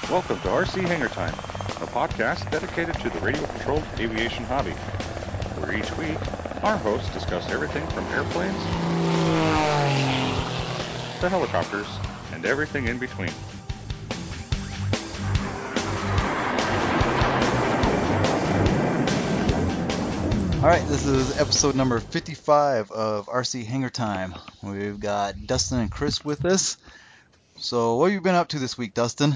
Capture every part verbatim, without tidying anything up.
Welcome to R C Hangar Time, a podcast dedicated to the radio-controlled aviation hobby, where each week our hosts discuss everything from airplanes to helicopters and everything in between. Alright, this is episode number fifty-five of R C Hangar Time. We've got Dustin and Chris with us. So, what have you been up to this week, Dustin?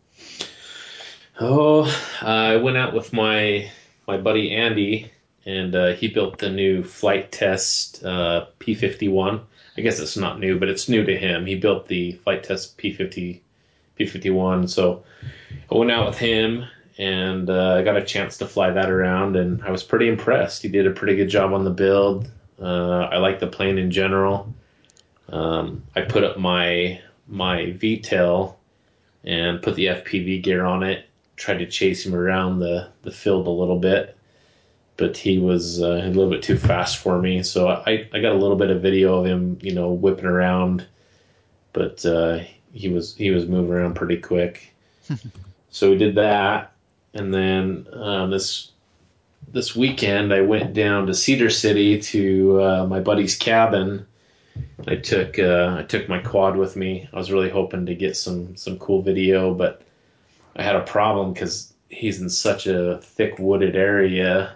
Oh, uh, I went out with my my buddy Andy, and uh, he built the new flight test uh, P fifty-one. I guess it's not new, but it's new to him. He built the flight test P fifty, P fifty-one, so I went out with him, and uh, I got a chance to fly that around, and I was pretty impressed. He did a pretty good job on the build. Uh, I like the plane in general. Um, I put up my my V TAL and put the F P V gear on it. Tried to chase him around the, the field a little bit, but he was uh, a little bit too fast for me. So I, I got a little bit of video of him, you know, whipping around, but uh, he was he was moving around pretty quick. So we did that, and then uh, this this weekend I went down to Cedar City to uh, my buddy's cabin. I took uh, I took my quad with me. I was really hoping to get some some cool video, but I had a problem because he's in such a thick wooded area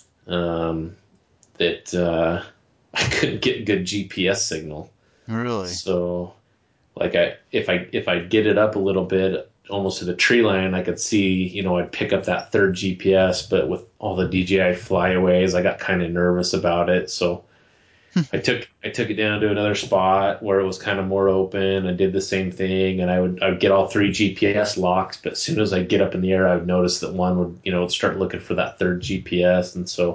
um, that uh, I couldn't get good G P S signal. Really? So, like, I if I if I get it up a little bit, almost to the tree line, I could see, you know, I'd pick up that third G P S. But with all the D J I flyaways, I got kind of nervous about it. So I took I took it down to another spot where it was kind of more open. I did the same thing, and I would I would get all three G P S locks. But as soon as I get up in the air, I would notice that one would you know start looking for that third G P S, and so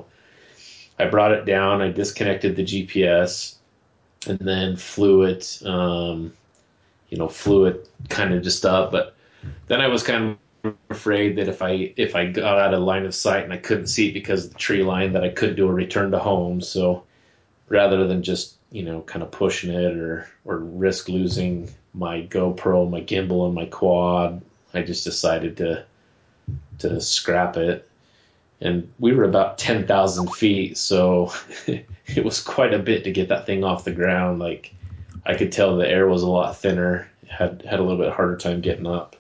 I brought it down. I disconnected the G P S, and then flew it. Um, you know, flew it kind of just up. But then I was kind of afraid that if I if I got out of line of sight and I couldn't see it because of the tree line, that I couldn't do a return to home. So rather than just, you know, kind of pushing it or, or risk losing my GoPro, my gimbal, and my quad, I just decided to to scrap it. And we were about ten thousand feet, so it was quite a bit to get that thing off the ground. Like, I could tell the air was a lot thinner, had had a little bit harder time getting up.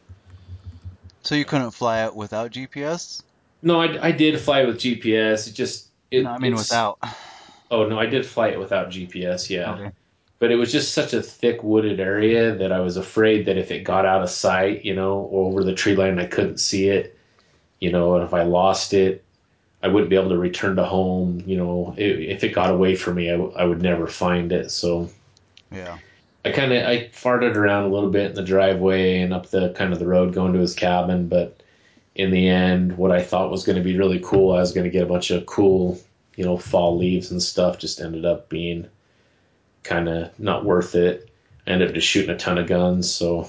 So you couldn't fly it without G P S? No, I, I did fly with G P S. It just... It, No, I mean it's, without. Oh, no, I did fly it without G P S, yeah. Okay. But it was just such a thick wooded area that I was afraid that if it got out of sight, you know, or over the tree line, I couldn't see it, you know, and if I lost it, I wouldn't be able to return to home. You know, it, if it got away from me, I, w- I would never find it. So Yeah. I kind of, I farted around a little bit in the driveway and up the kind of the road going to his cabin. But in the end, what I thought was going to be really cool, I was going to get a bunch of cool, you know, fall leaves and stuff, just ended up being kind of not worth it. I ended up just shooting a ton of guns, so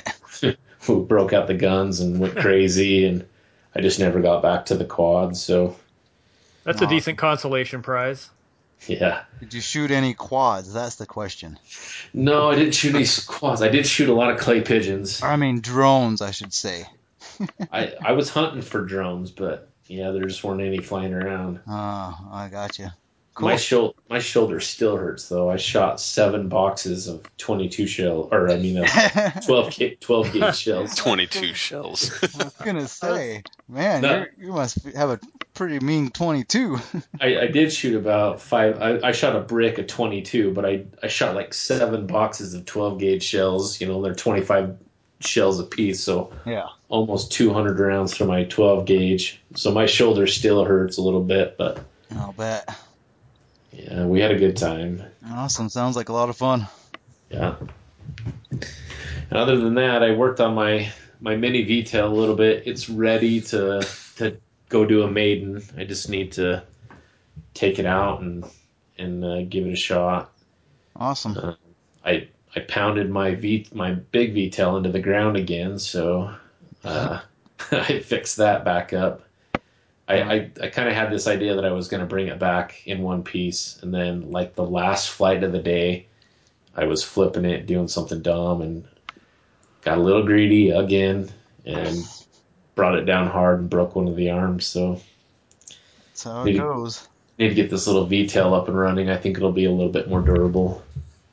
we broke out the guns and went crazy, and I just never got back to the quad. So That's a decent consolation prize. yeah. Did you shoot any quads? That's the question. No, I didn't shoot any quads. I did shoot a lot of clay pigeons. I mean drones, I should say. I, I was hunting for drones, but yeah, there just weren't any flying around. Oh, I gotcha. Cool. My shoulder, my shoulder still hurts though. I shot seven boxes of twenty-two shell, or I mean, uh, twelve ga- twelve gauge shells. twenty-two shells. I was gonna say, man, No. you're, you must have a pretty mean twenty-two. I, I did shoot about five. I, I shot a brick of twenty-two, but I, I shot like seven boxes of twelve gauge shells. You know, they're twenty-five shells a piece, so Yeah. almost two hundred rounds for my twelve gauge. So my shoulder still hurts a little bit, but I'll bet. yeah, we had a good time. Awesome. Sounds like a lot of fun. Yeah. And other than that, I worked on my my mini V TAL a little bit. It's ready to to go do a maiden. I just need to take it out and and uh, give it a shot. Awesome. Uh, I I pounded my V my big V TAL into the ground again, so uh, I fixed that back up. I, I, I kind of had this idea that I was going to bring it back in one piece, and then like the last flight of the day, I was flipping it, doing something dumb, and got a little greedy again, and brought it down hard and broke one of the arms. So That's how it need to, goes. need to get this little V-tail up and running. I think it'll be a little bit more durable.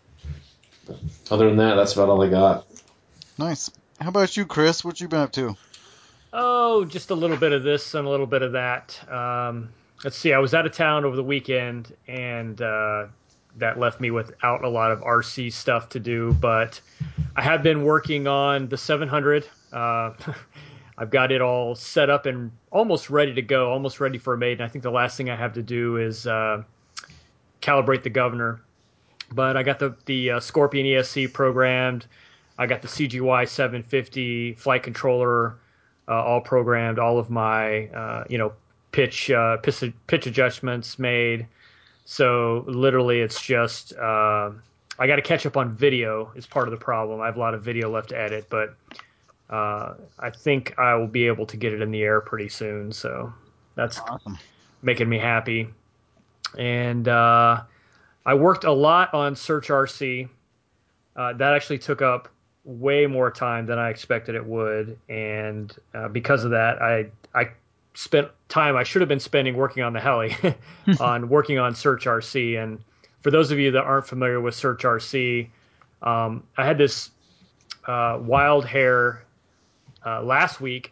Other than that, that's about all I got. Nice. How about you, Chris? What you been up to? Oh, just a little bit of this and a little bit of that. Um, let's see. I was out of town over the weekend, and uh, that left me without a lot of R C stuff to do. But I have been working on the seven hundred. Uh, I've got it all set up and almost ready to go, almost ready for a maiden. I think the last thing I have to do is uh, calibrate the governor. But I got the the uh, Scorpion E S C programmed. I got the C G Y seven fifty flight controller uh, all programmed. All of my uh, you know pitch, uh, pitch pitch adjustments made. So literally, it's just uh, I got to catch up on video is part of the problem. I have a lot of video left to edit, but uh, I think I will be able to get it in the air pretty soon. So that's Awesome. making me happy. And uh, I worked a lot on Search R C. Uh, that actually took up way more time than I expected it would, and uh, because of that, I I spent time I should have been spending working on the heli, on working on Search R C. And for those of you that aren't familiar with Search R C, um, I had this uh, wild hair uh, last week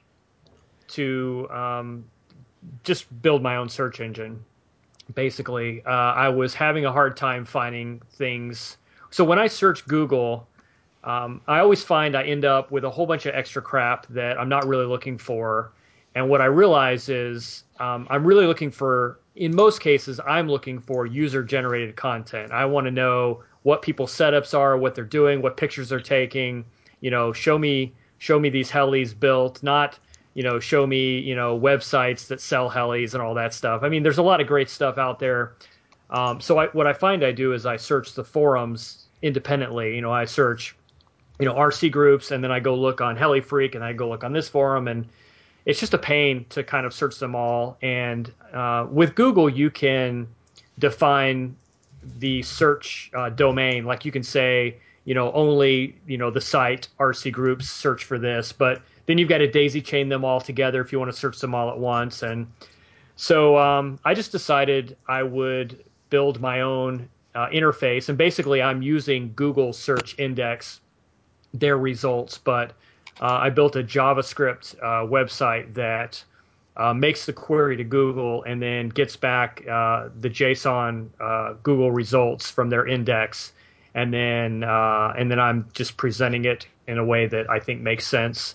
to um, just build my own search engine. Basically, uh, I was having a hard time finding things. So when I search Google, um, I always find I end up with a whole bunch of extra crap that I'm not really looking for. And what I realize is um, I'm really looking for, in most cases, I'm looking for user-generated content. I want to know what people's setups are, what they're doing, what pictures they're taking. You know, show me show me these helis built, not you know, show me, you know, websites that sell helis and all that stuff. I mean, there's a lot of great stuff out there. Um, so I, what I find I do is I search the forums independently. You know, I search, you know, R C groups, and then I go look on HeliFreak, and I go look on this forum, and it's just a pain to kind of search them all. And uh, with Google, you can define the search uh, domain. Like you can say, you know, only, you know, the site R C groups search for this, but then you've got to daisy chain them all together if you want to search them all at once. And so um, I just decided I would build my own uh, interface. And basically, I'm using Google Search Index, their results. But uh, I built a JavaScript uh, website that uh, makes the query to Google and then gets back uh, the JSON uh, Google results from their index. And then uh, and then I'm just presenting it in a way that I think makes sense.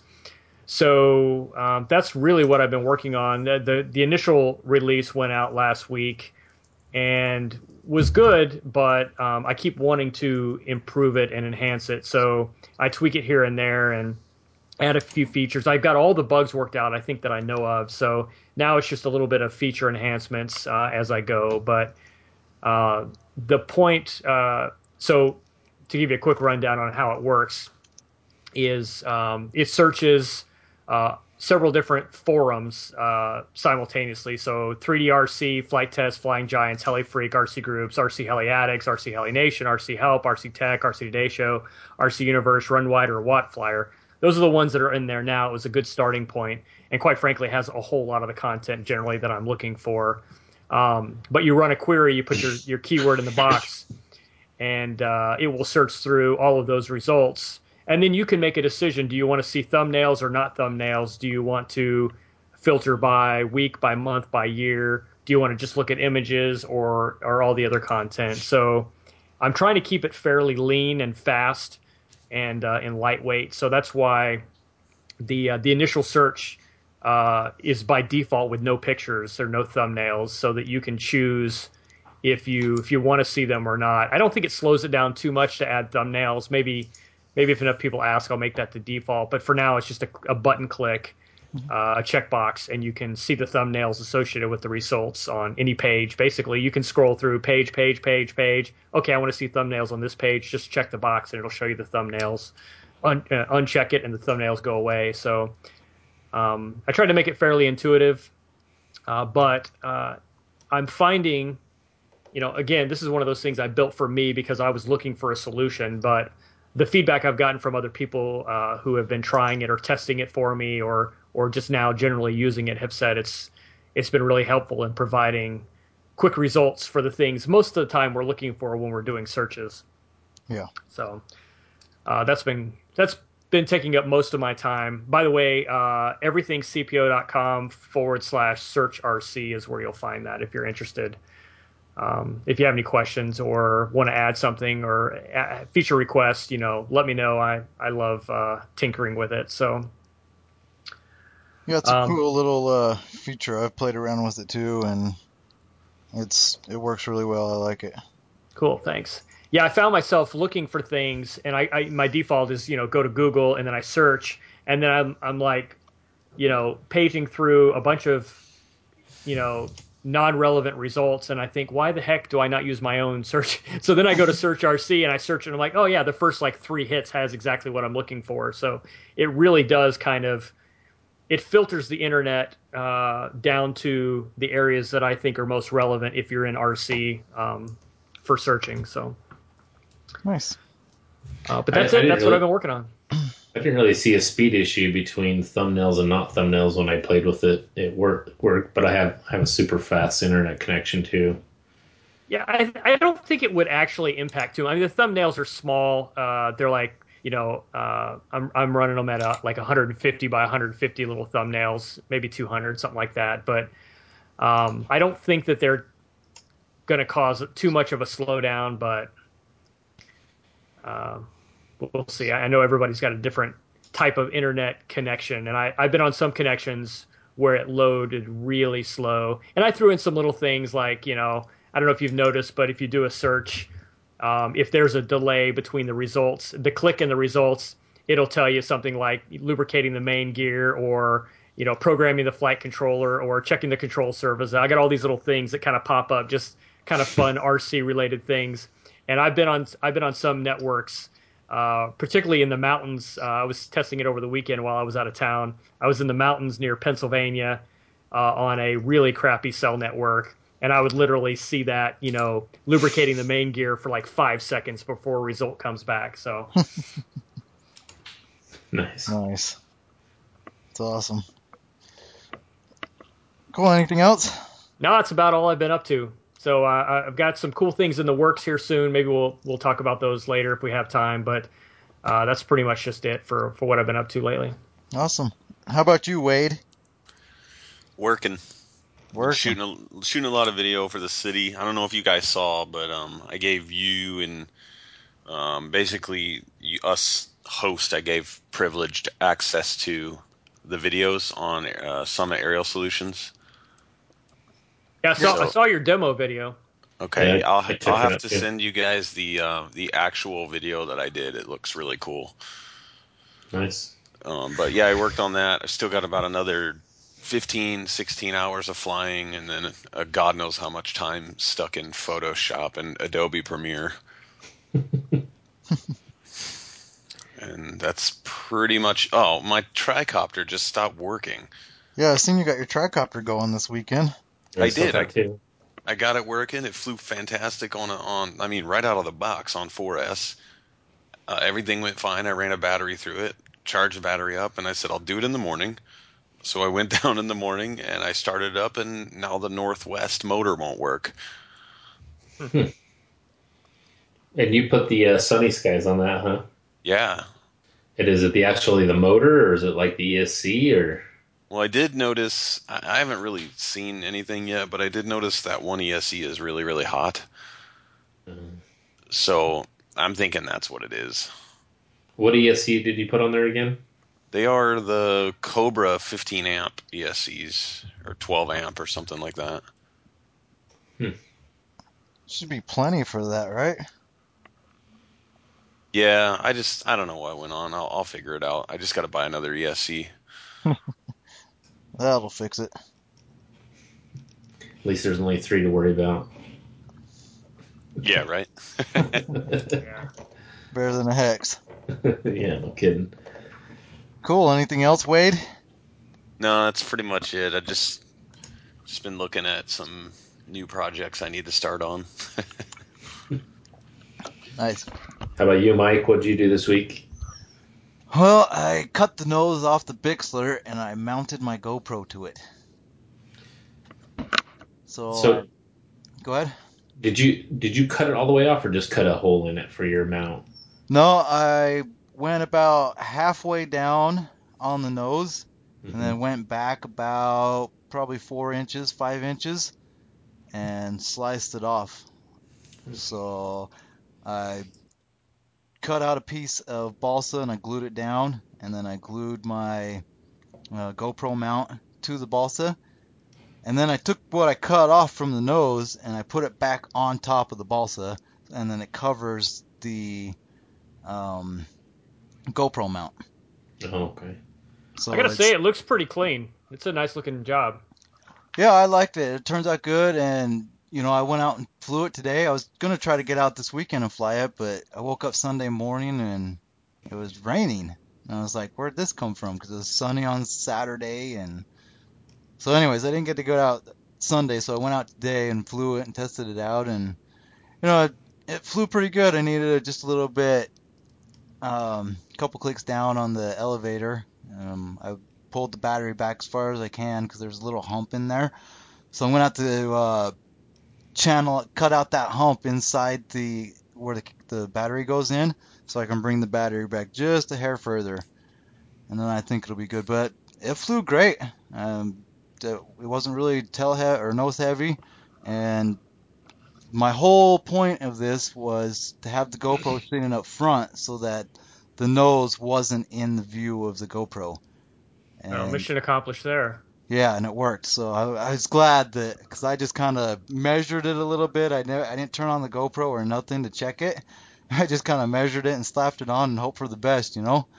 So um, that's really what I've been working on. The, the the initial release went out last week and was good, but um, I keep wanting to improve it and enhance it. So I tweak it here and there and add a few features. I've got all the bugs worked out, I think, that I know of. So now it's just a little bit of feature enhancements uh, as I go. But uh, the point, uh, so to give you a quick rundown on how it works, is um, it searches uh, several different forums uh, simultaneously. So three D R C, Flight Test, Flying Giants, HeliFreak, R C Groups, R C Heli Addicts, R C Heli Nation, R C Help, R C Tech, R C Today Show, R C Universe, Run Wider, Watt Flyer. Those are the ones that are in there now. It was a good starting point, and quite frankly, has a whole lot of the content generally that I'm looking for. Um, but you run a query, you put your, your keyword in the box, and uh, it will search through all of those results. And then you can make a decision. Do you want to see thumbnails or not thumbnails? Do you want to filter by week, by month, by year? Do you want to just look at images or, or all the other content? So I'm trying to keep it fairly lean and fast and uh, and lightweight. So that's why the uh, the initial search uh, is by default with no pictures or no thumbnails, so that you can choose if you if you want to see them or not. I don't think it slows it down too much to add thumbnails. Maybe maybe if enough people ask, I'll make that the default. But for now, it's just a, a button click, uh, a checkbox, and you can see the thumbnails associated with the results on any page. Basically, you can scroll through page, page, page, page. Okay, I want to see thumbnails on this page. Just check the box, and it'll show you the thumbnails. Un- uh, uncheck it, and the thumbnails go away. So um, I tried to make it fairly intuitive, uh, but uh, I'm finding, you know, again, this is one of those things I built for me because I was looking for a solution, but the feedback I've gotten from other people uh, who have been trying it or testing it for me, or or just now generally using it, have said it's it's been really helpful in providing quick results for the things most of the time we're looking for when we're doing searches. Yeah. So uh, that's been that's been taking up most of my time. By the way, uh, everythingcpo.com forward slash search RC is where you'll find that if you're interested. Um, if you have any questions or want to add something or a feature request, you know, let me know. I, I love uh, tinkering with it. So Yeah, it's a um, cool little uh, feature. I've played around with it too, and it's it works really well. I like it. Cool, thanks. Yeah, I found myself looking for things, and I, I my default is, you know, go to Google and then I search, and then I'm I'm like, you know, paging through a bunch of, you know, non-relevant results, and I think, why the heck do I not use my own search? So then I go to Search R C and I search, and I'm like, oh yeah, the first like three hits has exactly what I'm looking for. So it really does kind of, it filters the internet uh, down to the areas that I think are most relevant if you're in R C um, for searching. So. Nice. Uh, but I, that's I it. didn't That's what really- I've been working on. I didn't really see a speed issue between thumbnails and not thumbnails when I played with it. It worked, worked, but I have I have a super fast internet connection too. Yeah, I I don't think it would actually impact too. I mean, the thumbnails are small. Uh, they're like, you know, uh, I'm I'm running them at a, like one hundred fifty by one hundred fifty little thumbnails, maybe two hundred, something like that. But um, I don't think that they're going to cause too much of a slowdown. But uh, we'll see. I know everybody's got a different type of internet connection, and I, I've been on some connections where it loaded really slow. And I threw in some little things like, you know, I don't know if you've noticed, but if you do a search, um, if there's a delay between the results, the click and the results, it'll tell you something like lubricating the main gear, or, you know, programming the flight controller, or checking the control surface. I got all these little things that kind of pop up, just kind of fun R C related things. And I've been on I've been on some networks, uh, particularly in the mountains. Uh, I was testing it over the weekend while I was out of town. I was in the mountains near Pennsylvania uh, on a really crappy cell network, and I would literally see that, you know, lubricating the main gear for like five seconds before a result comes back. So Nice. Nice. It's awesome. Cool. Anything else? now that's about all I've been up to. So uh, I've got some cool things in the works here soon. Maybe we'll we'll talk about those later if we have time. But uh, that's pretty much just it for, for what I've been up to lately. Awesome. How about you, Wade? Working. Working. Shooting a, shooting a lot of video for the city. I don't know if you guys saw, but um, I gave you and um, basically you, us host, I gave privileged access to the videos on uh, Summit Aerial Solutions. Yeah, I saw, So- I saw your demo video. Okay, Yeah, I- I'll I took I'll it have up, to too. send you guys the uh, the actual video that I did. It looks really cool. Nice. Um, but yeah, I worked on that. I still got about another fifteen, sixteen hours of flying, and then uh, God knows how much time stuck in Photoshop and Adobe Premiere. And that's pretty much. Oh, my tricopter just stopped working. Yeah, I seen you got your tricopter going this weekend. I saw did. that too. I got it working. It flew fantastic on a, on. I mean, right out of the box on four S. Uh, everything went fine. I ran a battery through it, charged the battery up, and I said I'll do it in the morning. So I went down in the morning and I started up, and now the Northwest motor won't work. And you put the uh, Sunny Skies on that, huh? Yeah. And is it the actually the motor, or is it like the E S C, or? Well, I did notice. I I haven't really seen anything yet, but I did notice that one E S C is really, really hot. Um, So I'm thinking that's what it is. What E S C did you put on there again? They are the Cobra fifteen amp E S Cs or twelve amp or something like that. Should be plenty for that, right? Yeah, I just I don't know what went on. I'll, I'll figure it out. I just got to buy another E S C. That'll fix it. At least there's only three to worry about. Yeah, right. Yeah. Better than a hex. Yeah, no kidding. Cool. Anything else, Wade? No, that's pretty much it. I just just been looking at some new projects I need to start on. Nice. How about you, Mike? What did you do this week? Well, I cut the nose off the Bixler and I mounted my GoPro to it. So, So, I, go ahead. did you did you cut it all the way off, or just cut a hole in it for your mount? No, I went about halfway down on the nose and Hmm. then went back about probably four inches, five inches, and sliced it off. So I cut out a piece of balsa and I glued it down, and then I glued my uh, GoPro mount to the balsa, and then I took what I cut off from the nose and I put it back on top of the balsa, and then it covers the um, GoPro mount. Oh, okay. I So gotta say, it's it looks pretty clean. It's a nice looking job. yeah, I liked it. It turns out good, and you know, I went out and flew it today. I was gonna try to get out this weekend and fly it, but I woke up Sunday morning and it was raining. And I was like, where'd this come from? Because it was sunny on Saturday, and so anyways, I didn't get to go out Sunday, so I went out today and flew it and tested it out, and you know, it, it flew pretty good. I needed just a little bit, um, a couple clicks down on the elevator. Um, I pulled the battery back as far as I can because there's a little hump in there. So I'm gonna have to uh, channel cut out that hump inside the where the, the battery goes in, so I can bring the battery back just a hair further, and then I think it'll be good. But it flew great. Um, it wasn't really tail he- or nose heavy, and my whole point of this was to have the GoPro sitting up front so that the nose wasn't in the view of the GoPro. Oh, And mission accomplished there. yeah, and it worked. So I, I was glad that because I just kind of measured it a little bit. I never, I didn't turn on the GoPro or nothing to check it. I just kind of measured it and slapped it on and hope for the best, you know.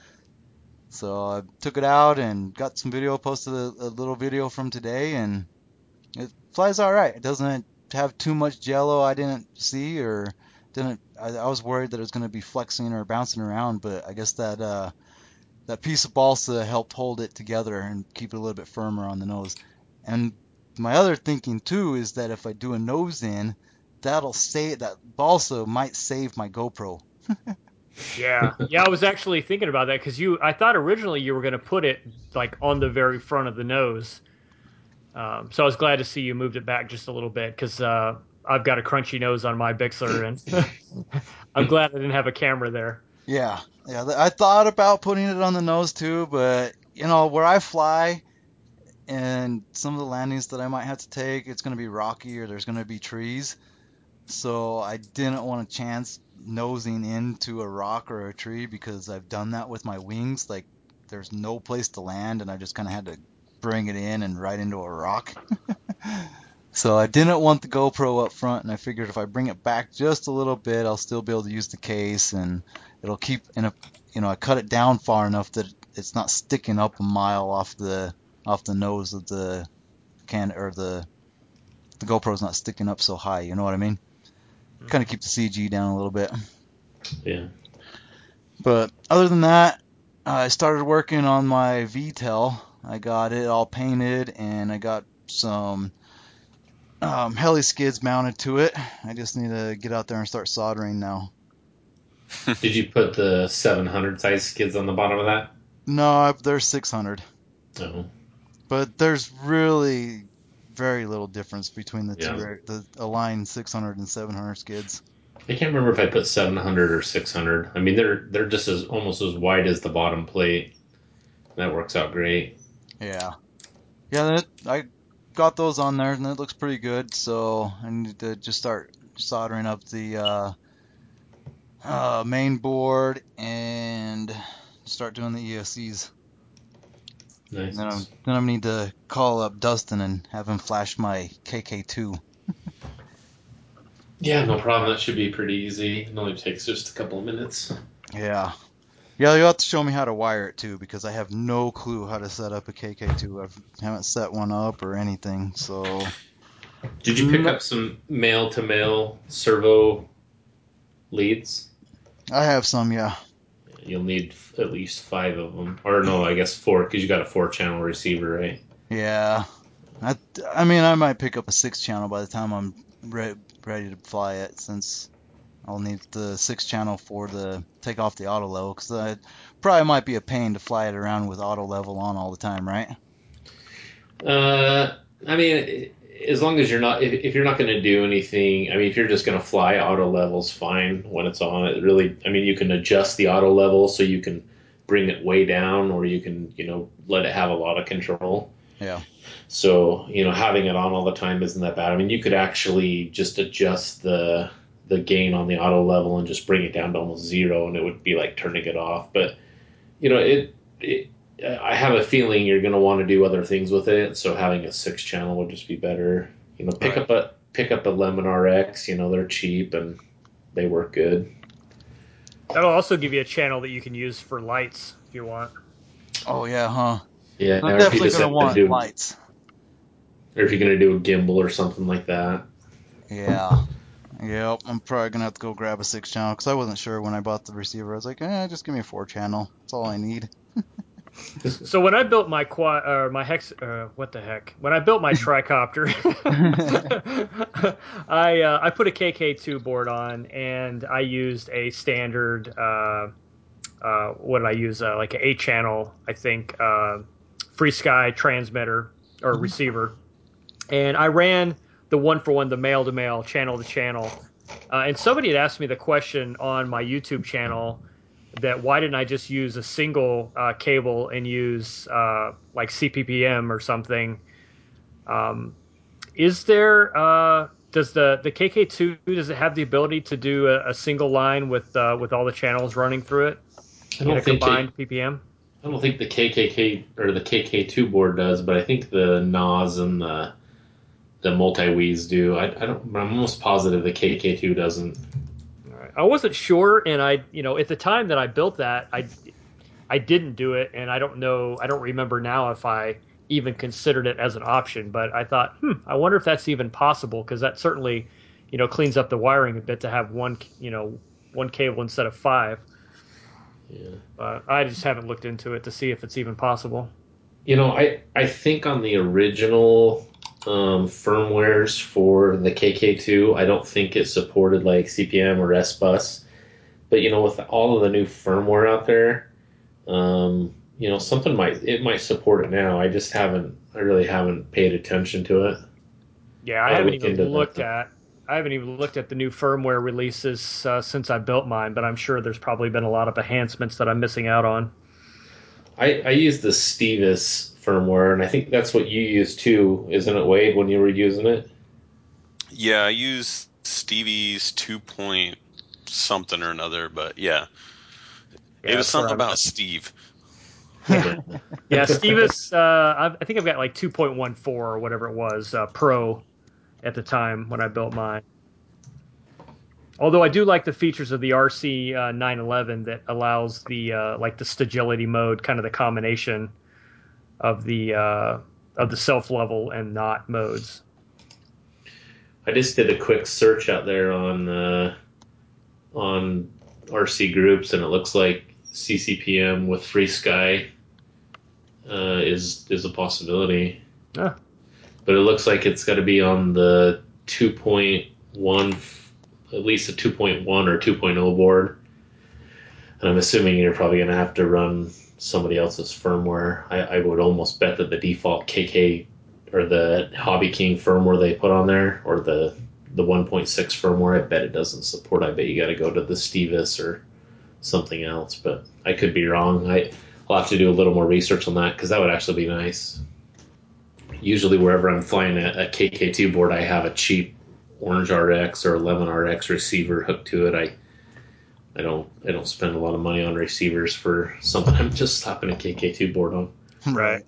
So I took it out and got some video, posted a, a little video from today, and it flies all right. It doesn't have too much jello I didn't see or didn't. I, I was worried that it was going to be flexing or bouncing around, but I guess that uh, that piece of balsa helped hold it together and keep it a little bit firmer on the nose. And my other thinking too is that if I do a nose in, that'll save that balsa might save my GoPro. Yeah, yeah. I was actually thinking about that because you. I thought originally you were gonna put it like on the very front of the nose. Um, so I was glad to see you moved it back just a little bit because uh, I've got a crunchy nose on my Bixler, and I'm glad I didn't have a camera there. Yeah, yeah. I thought about putting it on the nose too, but you know where I fly and some of the landings that I might have to take, it's going to be rocky or there's going to be trees. So I didn't want to chance nosing into a rock or a tree because I've done that with my wings. Like there's no place to land and I just kind of had to bring it in and right into a rock. So I didn't want the GoPro up front, and I figured if I bring it back just a little bit, I'll still be able to use the case, and it'll keep in a, you know, I cut it down far enough that it's not sticking up a mile off the off the nose of the can or the the GoPro's not sticking up so high. You know what I mean? Kind of keep the C G down a little bit. Yeah. But other than that, I started working on my V TEL. I got it all painted, and I got some um, heli skids mounted to it. I just need to get out there and start soldering now. Did you put the seven hundred size skids on the bottom of that? No, there's six hundred, Oh, but there's really very little difference between the two, yeah. the Align six hundred and seven hundred skids. I can't remember if I put seven hundred or six hundred. I mean, they're they're just as almost as wide as the bottom plate. That works out great. Yeah, yeah. That, I got those on there, and it looks pretty good. So I need to just start soldering up the uh, uh, main board and start doing the E S Cs. And Nice. then I'm then I need to call up Dustin and have him flash my K K two. Yeah, no problem. That should be pretty easy. It only takes just a couple of minutes. Yeah. Yeah, you'll have to show me how to wire it too, because I have no clue how to set up a K K two. I haven't set one up or anything, so. Did you pick No, up some male to male servo leads? I have some, yeah. You'll need at least five of them, or no, I guess four, because you got a four channel receiver, right? Yeah. I, I mean, I might pick up a six channel by the time I'm re- ready to fly it, since I'll need the six channel for the take off the auto level, because it probably might be a pain to fly it around with auto level on all the time, right? Uh, I mean, as long as you're not, if, if you're not going to do anything, I mean, if you're just going to fly, auto level's fine when it's on. It really, I mean, you can adjust the auto level so you can bring it way down, or you can, you know, let it have a lot of control. Yeah. So, you know, having it on all the time isn't that bad. I mean, you could actually just adjust the the gain on the auto level and just bring it down to almost zero, and it would be like turning it off. But, you know, it, it I have a feeling you're going to want to do other things with it, so having a six channel would just be better. You know, pick Right. up a pick up a Lemon R X. You know, they're cheap and they work good. That'll also give you a channel that you can use for lights if you want. Oh yeah, huh? Yeah, I'm or if you definitely just gonna have to want do, lights. or if you're going to do a gimbal or something like that. Yeah. Yep. I'm probably gonna have to go grab a six channel, because I wasn't sure when I bought the receiver. I was like, eh, just give me a four channel. That's all I need. So when I built my quad or my hex, uh, what the heck? When I built my tricopter, I uh, I put a K K two board on, and I used a standard. Uh, uh, what did I use? Uh, like an eight channel, I think, uh, Free Sky transmitter or receiver, and I ran the one for one, the male to male, channel to channel. Uh, and somebody had asked me the question on my YouTube channel that why didn't I just use a single uh, cable and use uh, like C P P M or something? Um, is there uh, does the the K K two, does it have the ability to do a, a single line with uh, with all the channels running through it? I Get don't a think K- combined P P M? I don't think the K K K or the K K two board does, but I think the N A S and the the multi-Wiis do. I, I don't. I'm almost positive the K K two doesn't. All right. I wasn't sure, and I, you know, at the time that I built that, I, I didn't do it, and I don't know, I don't remember now if I even considered it as an option. But I thought, hmm, I wonder if that's even possible, because that certainly, you know, cleans up the wiring a bit to have one, you know, one cable instead of five. Yeah. But I just haven't looked into it to see if it's even possible. You know, I I think on the original um, firmwares for the K K two, I don't think it supported like C P M or S bus. But you know, with all of the new firmware out there, um, you know, something might it might support it now. I just haven't. I really haven't paid attention to it. Yeah, I I'll haven't look even into that looked though. at. I haven't even looked at the new firmware releases uh, since I built mine, but I'm sure there's probably been a lot of enhancements that I'm missing out on. I, I use the Stevis firmware, and I think that's what you use too, isn't it, Wade, when you were using it? Yeah, I use Stevie's two point something or another, but yeah, Yeah, it was that's where something I'm about at. Steve. Yeah, Stevus, uh, I've, I think I've got like two point one four or whatever it was, uh, Pro at the time when I built mine. Although I do like the features of the R C uh, nine eleven that allows the uh, like the stagility mode, kind of the combination of the uh, of the self level and not modes. I just did a quick search out there on uh, on R C groups, and it looks like C C P M with Free Sky uh, is is a possibility. Ah. But it looks like it's got to be on the two point one, at least a two point one or two point oh board. And I'm assuming you're probably going to have to run somebody else's firmware. I, I would almost bet that the default K K or the Hobby King firmware they put on there, or the the one point six firmware, I bet it doesn't support. I bet you got to go to the Stevis or something else. But I could be wrong. I, I'll have to do a little more research on that, because that would actually be nice. Usually wherever I'm flying a, a K K two board, I have a cheap Orange R X or Lemon R X receiver hooked to it. I I don't I don't spend a lot of money on receivers for something I'm just slapping a K K two board on. Right.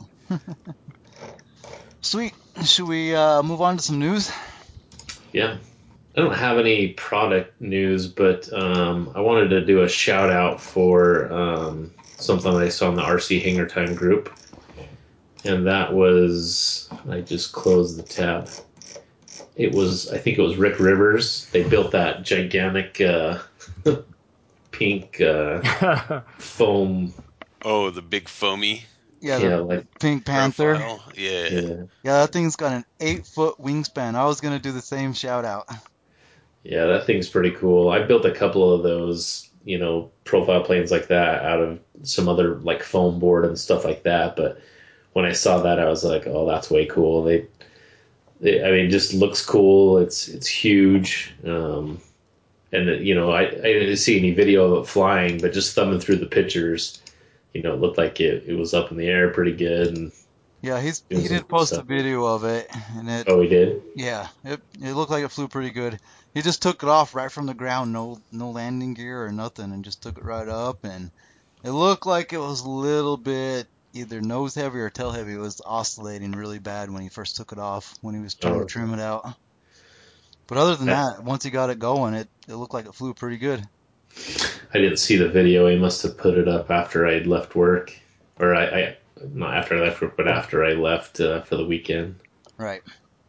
Sweet. Should we uh, move on to some news? Yeah. I don't have any product news, but um, I wanted to do a shout out for um, something I saw in the R C Hangar Time group. And that was, I just closed the tab. It was, I think it was Rick Rivers. They built that gigantic uh, pink uh, foam. Oh, the big foamy Yeah, Yeah, the like Pink Panther. profile. Yeah. yeah, Yeah, that thing's got an eight foot wingspan. I was gonna do the same shout out. Yeah, that thing's pretty cool. I built a couple of those, you know, profile planes like that out of some other like foam board and stuff like that. But when I saw that, I was like, oh, that's way cool. They, they I mean, it just looks cool. It's it's huge. Um, and you know, I, I didn't see any video of it flying, but just thumbing through the pictures, you know, it looked like it, it was up in the air pretty good and Yeah, he's doing he some did cool post a stuff. video of it, and it Oh, we did. yeah, it it looked like it flew pretty good. He just took it off right from the ground, no no landing gear or nothing, and just took it right up, and it looked like it was a little bit either nose heavy or tail heavy. It was oscillating really bad when he first took it off when he was trying to Oh, trim it out. But other than I, that, once he got it going, it it looked like it flew pretty good. I didn't see the video. He must have put it up after I'd left work, or I, I not after I left work, but after I left uh, for the weekend. Right.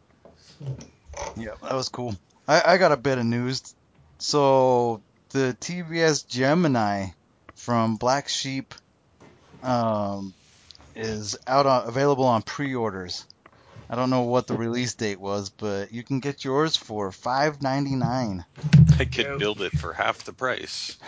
Yeah, that was cool. I, I got a bit of news. So the T V S Gemini from Black Sheep um, is out on, available on pre-orders. I don't know what the release date was, but you can get yours for five ninety-nine. I could Yeah. build it for half the price.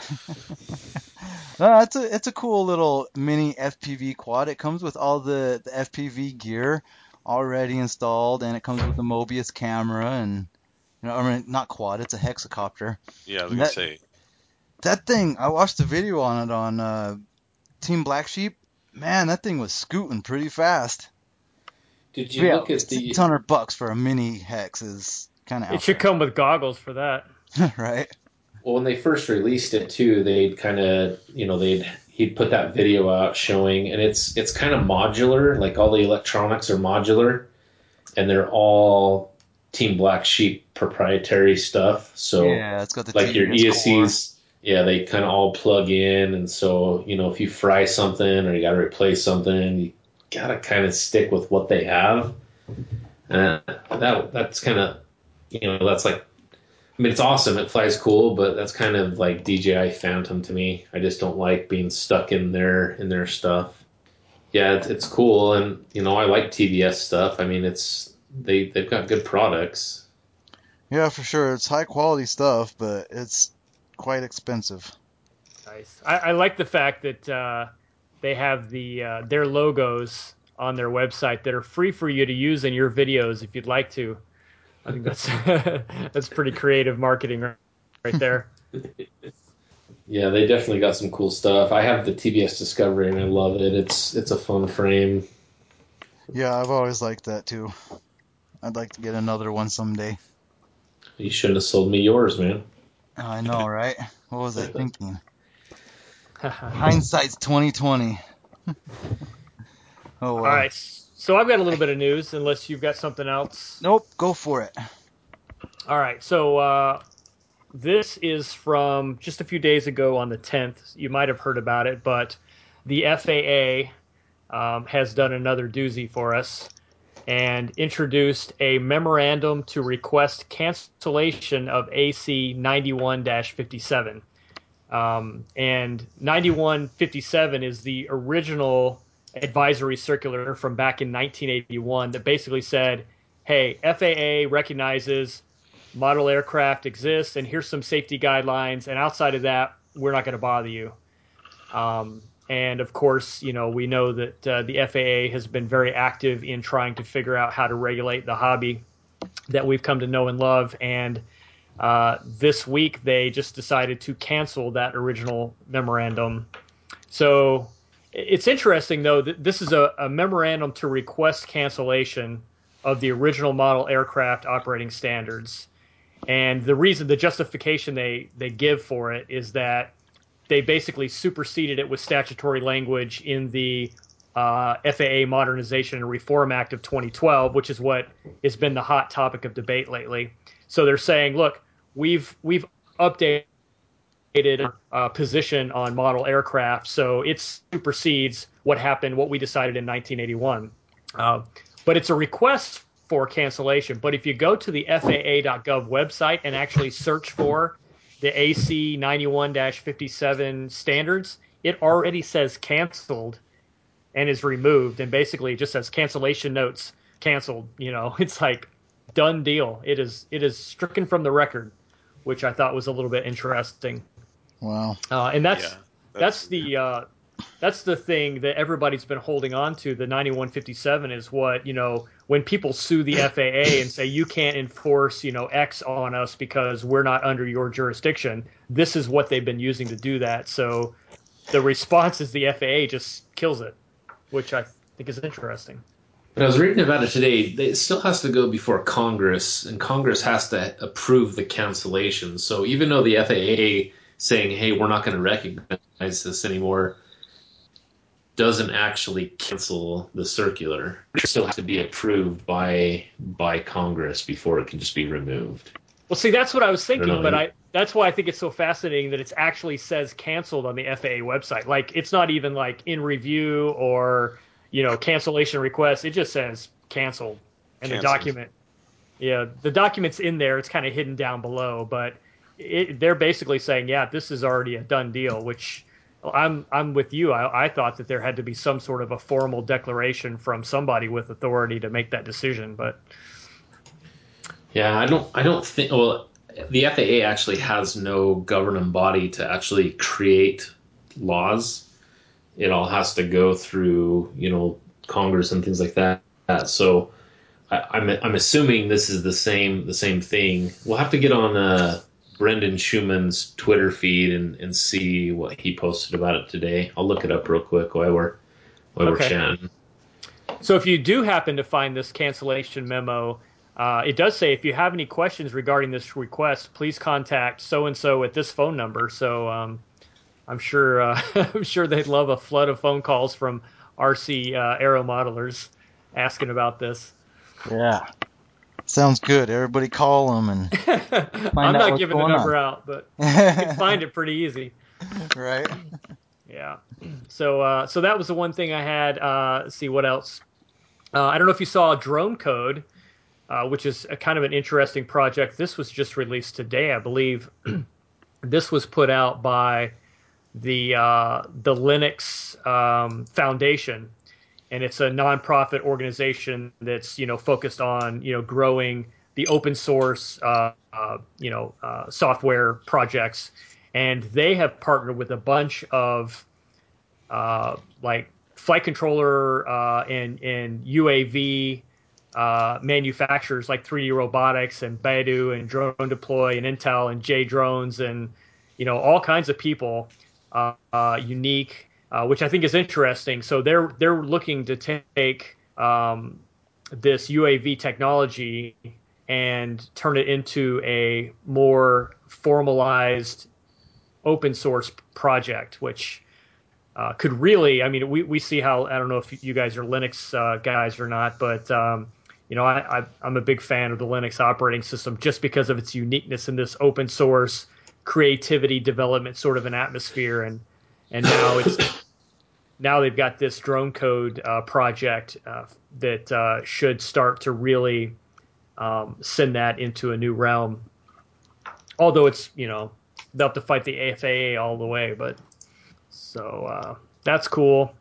Uh, it's a it's a cool little mini F P V quad. It comes with all the, the F P V gear already installed, and it comes with the Mobius camera and you know, I mean not quad, it's a hexacopter. Yeah, I was And gonna that say. that thing, I watched the video on it on uh, Team Black Sheep. Man, that thing was scooting pretty fast. Did But you yeah, look at six the? hundred bucks for a mini hex is kind of It out should come with goggles for that. there, right? Well, when they first released it too, they'd kind of, you know, they'd he'd put that video out showing, and it's it's kind of modular. Like all the electronics are modular, and they're all Team Black Sheep proprietary stuff. So Yeah, it's got the like your T V S core. E S Cs, yeah, they kind of all plug in, and so you know if you fry something or you got to replace something, you gotta kind of stick with what they have. And that that's kind of you know that's like I mean it's awesome, it flies cool, but that's kind of like D J I Phantom to me. I just don't like being stuck in their in their stuff. Yeah, it's, it's cool, and you know I like T V S stuff. I mean it's they they've got good products. Yeah, for sure. It's high quality stuff, but it's quite expensive. Nice. I, I like the fact that uh, they have the uh, their logos on their website that are free for you to use in your videos if you'd like to. I think that's that's pretty creative marketing right, right there. Yeah, they definitely got some cool stuff. I have the T V S Discovery and I love it. It's it's a fun frame. Yeah, I've always liked that too. I'd like to get another one someday. You shouldn't have sold me yours, man. I know, right? What was I thinking? Hindsight's twenty twenty. Oh All well. right. So I've got a little bit of news, unless you've got something else. Nope, go for it. All right. So uh, this is from just a few days ago on the tenth. You might have heard about it, but the F A A um, has done another doozy for us and introduced a memorandum to request cancellation of A C ninety-one fifty-seven. Um, and ninety-one fifty-seven is the original advisory circular from back in nineteen eighty-one that basically said, hey, F A A recognizes model aircraft exists, and here's some safety guidelines, and outside of that, we're not going to bother you. Um, and of course, you know, we know that uh, the F A A has been very active in trying to figure out how to regulate the hobby that we've come to know and love. And uh, this week, they just decided to cancel that original memorandum. So it's interesting, though, that this is a, a memorandum to request cancellation of the original model aircraft operating standards. And the reason, the justification they, they give for it is that they basically superseded it with statutory language in the uh, F A A Modernization and Reform Act of twenty twelve, which is what has been the hot topic of debate lately. So they're saying, look, we've we've updated uh, position on model aircraft, so it supersedes what happened, what we decided in nineteen eighty-one. Uh, but it's a request for cancellation. But if you go to the F A A dot gov website and actually search for the A C ninety-one fifty-seven standards, it already says canceled and is removed, and basically it just says cancellation notes canceled. You know, it's like done deal. It is it is stricken from the record. which I thought was a little bit interesting. Wow. Uh, and that's Yeah, that's, that's the uh, that's the thing that everybody's been holding on to. The ninety-one fifty-seven is what, you know, when people sue the F A A and say you can't enforce, you know, X on us because we're not under your jurisdiction. This is what they've been using to do that. So the response is the F A A just kills it, which I think is interesting. But I was reading about it today. It still has to go before Congress, and Congress has to approve the cancellation. So even though the F A A saying, hey, we're not going to recognize this anymore, doesn't actually cancel the circular, it still has to be approved by by Congress before it can just be removed. Well, see, that's what I was thinking, I but I that's why I think it's so fascinating that it actually says canceled on the F A A website. Like, it's not even like in review or, you know, cancellation request. It just says canceled. And Canceled. the document, yeah, the document's in there. It's kind of hidden down below, but it, they're basically saying, yeah, this is already a done deal, which I'm I'm with you. I, I thought that there had to be some sort of a formal declaration from somebody with authority to make that decision, but Yeah, I don't I don't think well the F A A actually has no governing body to actually create laws. It all has to go through, you know, Congress and things like that. So I, I'm I'm assuming this is the same the same thing. We'll have to get on uh, Brendan Schumann's Twitter feed and, and see what he posted about it today. I'll look it up real quick while we're while Okay. we're chatting. So if you do happen to find this cancellation memo, uh, it does say if you have any questions regarding this request, please contact so and so at this phone number. So um, I'm sure uh, I'm sure they'd love a flood of phone calls from R C uh, Aero modelers asking about this. Yeah. Sounds good. Everybody call them and I'm out not what's giving the going number on. out, but you can find it pretty easy. Right. Yeah. So uh, so that was the one thing I had. Uh, let's see what else. Uh, I don't know if you saw Drone Code, uh, which is a kind of an interesting project. This was just released today, I believe. This was put out by the uh, the Linux um, Foundation, and it's a nonprofit organization that's, you know, focused on, you know, growing the open source uh, uh, you know uh, software projects, and they have partnered with a bunch of uh, like flight controller uh, and and U A V uh, manufacturers like three D Robotics and Baidu and Drone Deploy and Intel and J Drones and, you know, all kinds of people, uh, uh, unique, uh, which I think is interesting. So they're they're looking to take um, this U A V technology and turn it into a more formalized open source project, which uh, could really, I mean, we, we see how, I don't know if you guys are Linux uh, guys or not, but, um, you know, I, I, I'm a big fan of the Linux operating system just because of its uniqueness in this open source creativity development sort of an atmosphere. And, and now it's, now they've got this Drone Code uh, project uh, that uh, should start to really um, send that into a new realm. Although it's, you know, they'll have to fight the F A A all the way, but so uh, that's cool.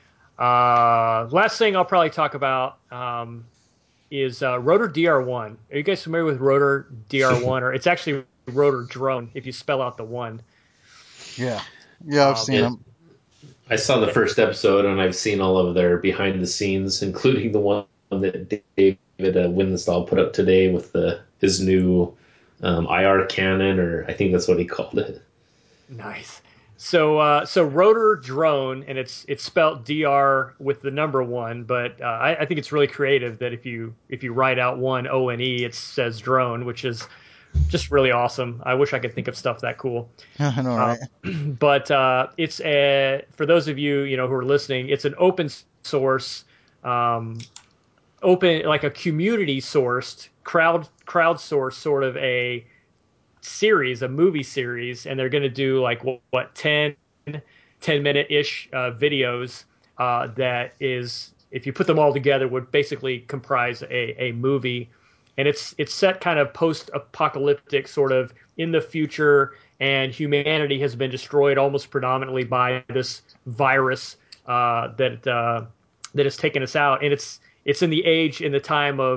Uh, last thing I'll probably talk about um, is uh, Rotor D R one. Are you guys familiar with Rotor D R one? Or it's actually Rotor Drone if you spell out the one. Yeah. Yeah, I've Um, seen it- them. I saw the first episode, and I've seen all of their behind the scenes, including the one that David uh, Windenstall put up today with the his new um, I R cannon, or I think that's what he called it. Nice. So uh, so Rotor Drone, and it's it's spelled D R with the number one, but uh, I, I think it's really creative that if you if you write out one O and E, it says drone, which is just really awesome. I wish I could think of stuff that cool. I know, right? Um, but uh, it's a, for those of you you know who are listening, it's an open source, um, open like a community sourced crowd crowdsourced sort of a series, a movie series, and they're going to do like what, what ten, ten minute ish uh, videos uh, that is, if you put them all together, would basically comprise a, a movie. And it's it's set kind of post apocalyptic, sort of in the future, and humanity has been destroyed almost predominantly by this virus uh, that uh, that has taken us out. And it's it's in the age in the time of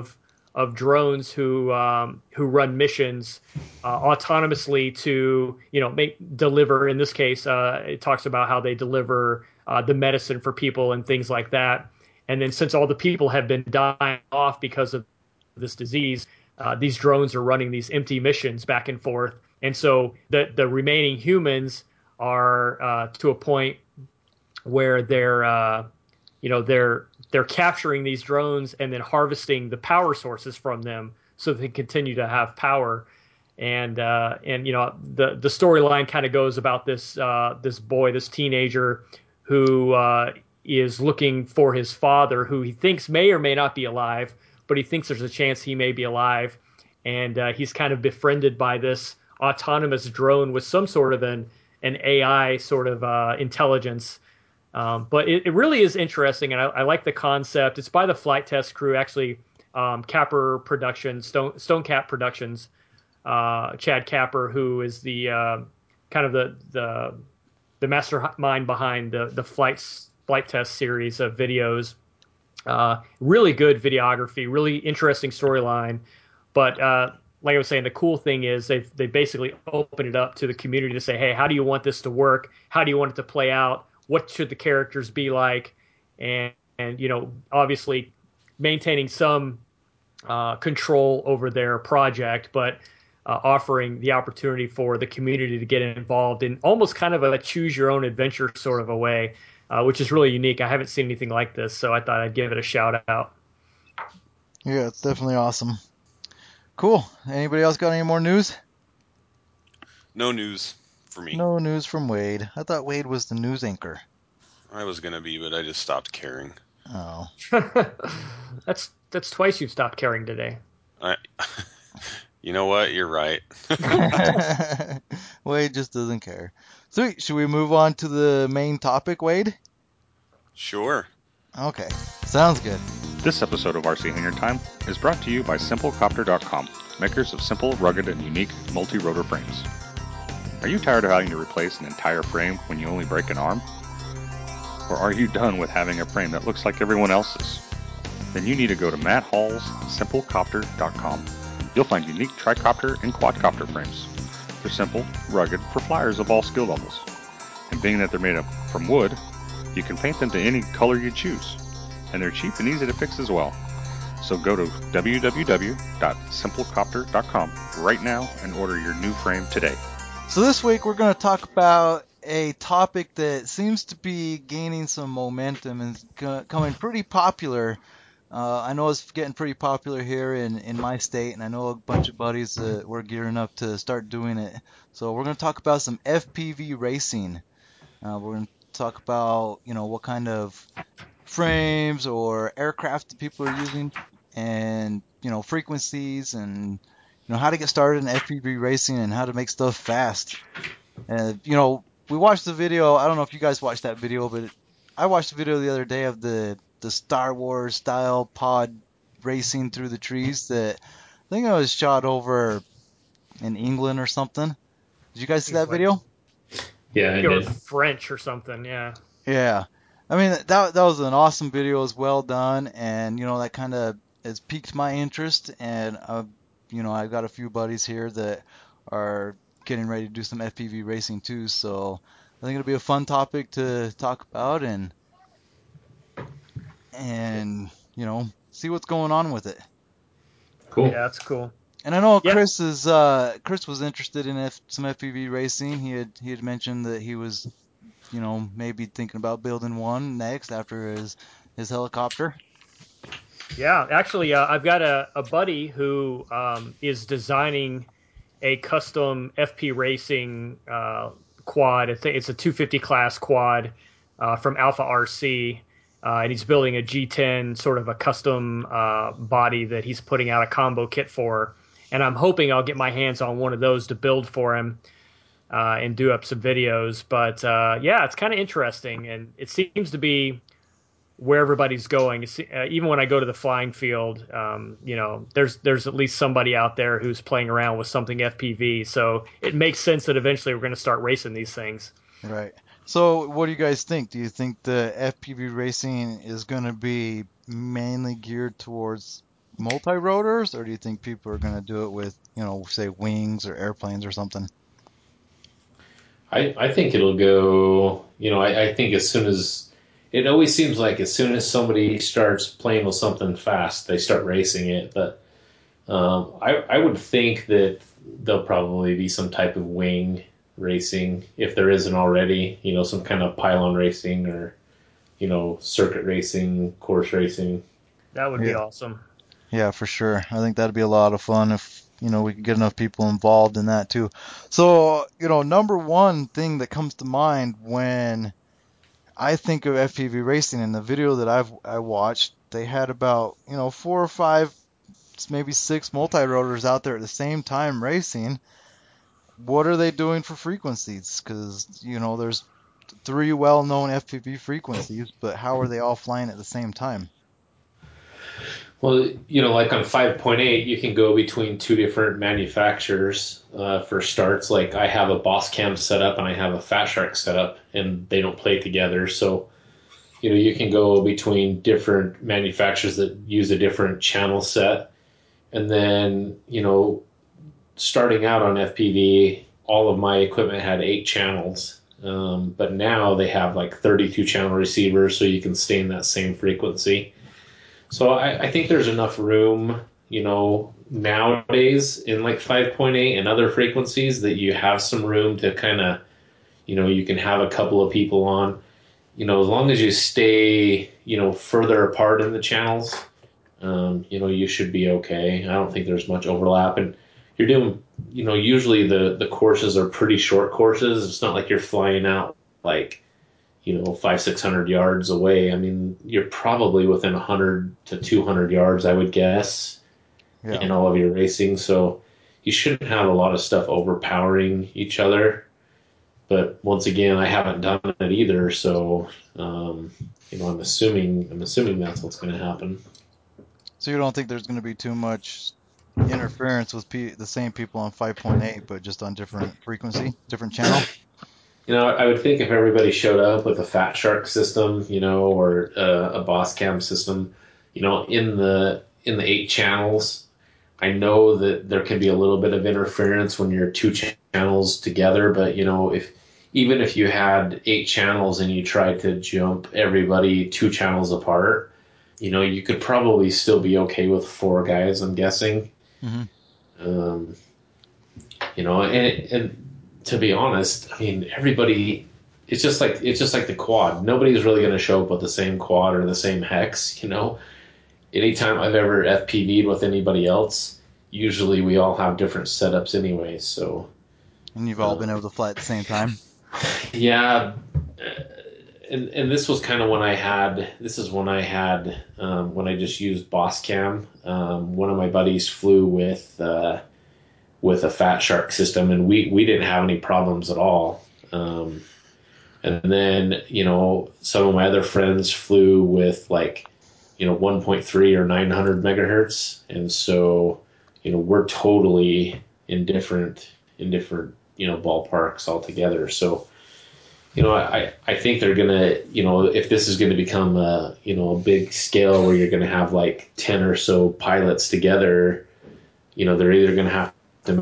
of drones who um, who run missions uh, autonomously to, you know, make deliver. In this case, uh, it talks about how they deliver uh, the medicine for people and things like that. And then since all the people have been dying off because of this disease, uh, these drones are running these empty missions back and forth. And so the the remaining humans are uh, to a point where they're uh, you know they're they're capturing these drones and then harvesting the power sources from them so they continue to have power. And uh, and you know the the storyline kind of goes about this uh, this boy, this teenager who uh, is looking for his father, who he thinks may or may not be alive, but he thinks there's a chance he may be alive. And uh, he's kind of befriended by this autonomous drone with some sort of an an A I sort of uh, intelligence. Um, but it, it really is interesting, and I, I like the concept. It's by the Flight Test crew, actually. Um, Capper Productions, Stone Stonecap Productions. Uh, Chad Capper, who is the uh, kind of the the the mastermind behind the the flights flight test series of videos. Uh, really good videography, really interesting storyline. But uh, like I was saying, the cool thing is they've they basically opened it up to the community to say, hey, how do you want this to work? How do you want it to play out? What should the characters be like? And and you know, obviously maintaining some uh, control over their project, but uh, offering the opportunity for the community to get involved in almost kind of a choose your own adventure sort of a way, uh, which is really unique. I haven't seen anything like this, so I thought I'd give it a shout out. Yeah, it's definitely awesome. Cool. Anybody else got any more news? No news for me. No news from Wade. I thought Wade was the news anchor. I was going to be, but I just stopped caring. Oh. that's that's twice you've stopped caring today. I, you know what? You're right. Wade just doesn't care. Sweet. Should we move on to the main topic, Wade? Sure. Okay. Sounds good. This episode of R C Hangar Time is brought to you by Simple Copter dot com, makers of simple, rugged, and unique multi-rotor frames. Are you tired of having to replace an entire frame when you only break an arm? Or are you done with having a frame that looks like everyone else's? Then you need to go to Matt Hall's Simple Copter dot com. You'll find unique tricopter and quadcopter frames. They're simple, rugged, for flyers of all skill levels. And being that they're made up from wood, you can paint them to any color you choose. And they're cheap and easy to fix as well. So go to w w w dot simple copter dot com right now and order your new frame today. So this week we're going to talk about a topic that seems to be gaining some momentum and becoming pretty popular. Uh, I know it's getting pretty popular here in, in my state, and I know a bunch of buddies that we're gearing up to start doing it. So we're going to talk about some F P V racing. Uh, we're going to talk about, you know, what kind of frames or aircraft that people are using, and you know, frequencies, and you know, how to get started in F P V racing and how to make stuff fast. And you know, we watched the video. I don't know if you guys watched that video, but I watched the video the other day of the the Star Wars style pod racing through the trees that I think it was shot over in England or something. Did you guys see that Like, video? Yeah, I Or did. French or something, yeah. Yeah. I mean, that that was an awesome video. It was well done, and you know, that kind of has piqued my interest. And uh, you know, I've got a few buddies here that are getting ready to do some F P V racing too. So I think it'll be a fun topic to talk about, and and you know, see what's going on with it. Cool. Yeah, that's cool. And I know Yeah. Chris is uh, Chris was interested in F, some F P V racing. He had he had mentioned that he was, you know, maybe thinking about building one next after his his helicopter. Yeah, actually, uh, I've got a, a buddy who um, is designing a custom F P racing uh, quad. It's a, it's a two fifty class quad uh, from Alpha R C, uh, and he's building a G ten, sort of a custom uh, body that he's putting out a combo kit for. And I'm hoping I'll get my hands on one of those to build for him uh, and do up some videos. But uh, yeah, it's kind of interesting, and it seems to be where everybody's going. Uh, even when I go to the flying field, um, you know, there's there's at least somebody out there who's playing around with something F P V. So it makes sense that eventually we're going to start racing these things. Right. So what do you guys think? Do you think the F P V racing is going to be mainly geared towards multi-rotors, or do you think people are going to do it with, you know, say wings or airplanes or something? I, I think it'll go, you know, I, I think as soon as, it always seems like as soon as somebody starts playing with something fast, they start racing it. But um, I, I would think that there'll probably be some type of wing racing, if there isn't already, you know, some kind of pylon racing or, you know, circuit racing, course racing. That would be Yeah. awesome. Yeah, for sure. I think that'd be a lot of fun if, you know, we could get enough people involved in that too. So, you know, number one thing that comes to mind when I think of F P V racing, in the video that I've I watched, they had about, you know, four or five, maybe six multi-rotors out there at the same time racing. What are they doing for frequencies? Because, you know, there's three well-known F P V frequencies, but how are they all flying at the same time? Well, you know, like on five point eight, you can go between two different manufacturers uh, for starts. Like I have a Boss Cam set up and I have a Fat Shark set up, and they don't play together. So, you know, you can go between different manufacturers that use a different channel set. And then, you know, starting out on F P V, all of my equipment had eight channels. Um, but now they have like thirty-two channel receivers, so you can stay in that same frequency. So I, I think there's enough room, you know, nowadays in like five point eight and other frequencies that you have some room to kind of, you know, you can have a couple of people on, you know, as long as you stay, you know, further apart in the channels, um, you know, you should be okay. I don't think there's much overlap. And you're doing, you know, usually the, the courses are pretty short courses. It's not like you're flying out like, you know, five, six hundred yards away. I mean, you're probably within a hundred to two hundred yards, I would guess, Yeah. in all of your racing. So you shouldn't have a lot of stuff overpowering each other. But once again, I haven't done it either, so um, you know, I'm assuming I'm assuming that's what's going to happen. So you don't think there's going to be too much interference with pe the same people on five point eight, but just on different frequency, different channel? You know, I would think if everybody showed up with a Fat Shark system, you know, or uh, a Boss Cam system, you know, in the in the eight channels, I know that there can be a little bit of interference when you're two ch- channels together, but you know, if even if you had eight channels and you tried to jump everybody two channels apart, you know, you could probably still be okay with four guys, I'm guessing. Mm-hmm. Um, you know, and and to be honest, I mean, everybody. It's just like it's just like the quad. Nobody's really going to show up with the same quad or the same hex. You know, anytime I've ever F P V'd with anybody else, usually we all have different setups anyway. So And you've all uh, been able to fly at the same time? yeah, and and this was kind of when I had this is when I had um, when I just used Boss Cam. Um, one of my buddies flew with. Uh, with a Fat Shark system, and we, we didn't have any problems at all. Um, and then, you know, some of my other friends flew with like, you know, one point three or nine hundred megahertz. And so, you know, we're totally in different, in different, you know, ballparks altogether. So, you know, I, I think they're going to, you know, if this is going to become a, you know, a big scale where you're going to have like ten or so pilots together, you know, they're either going to have to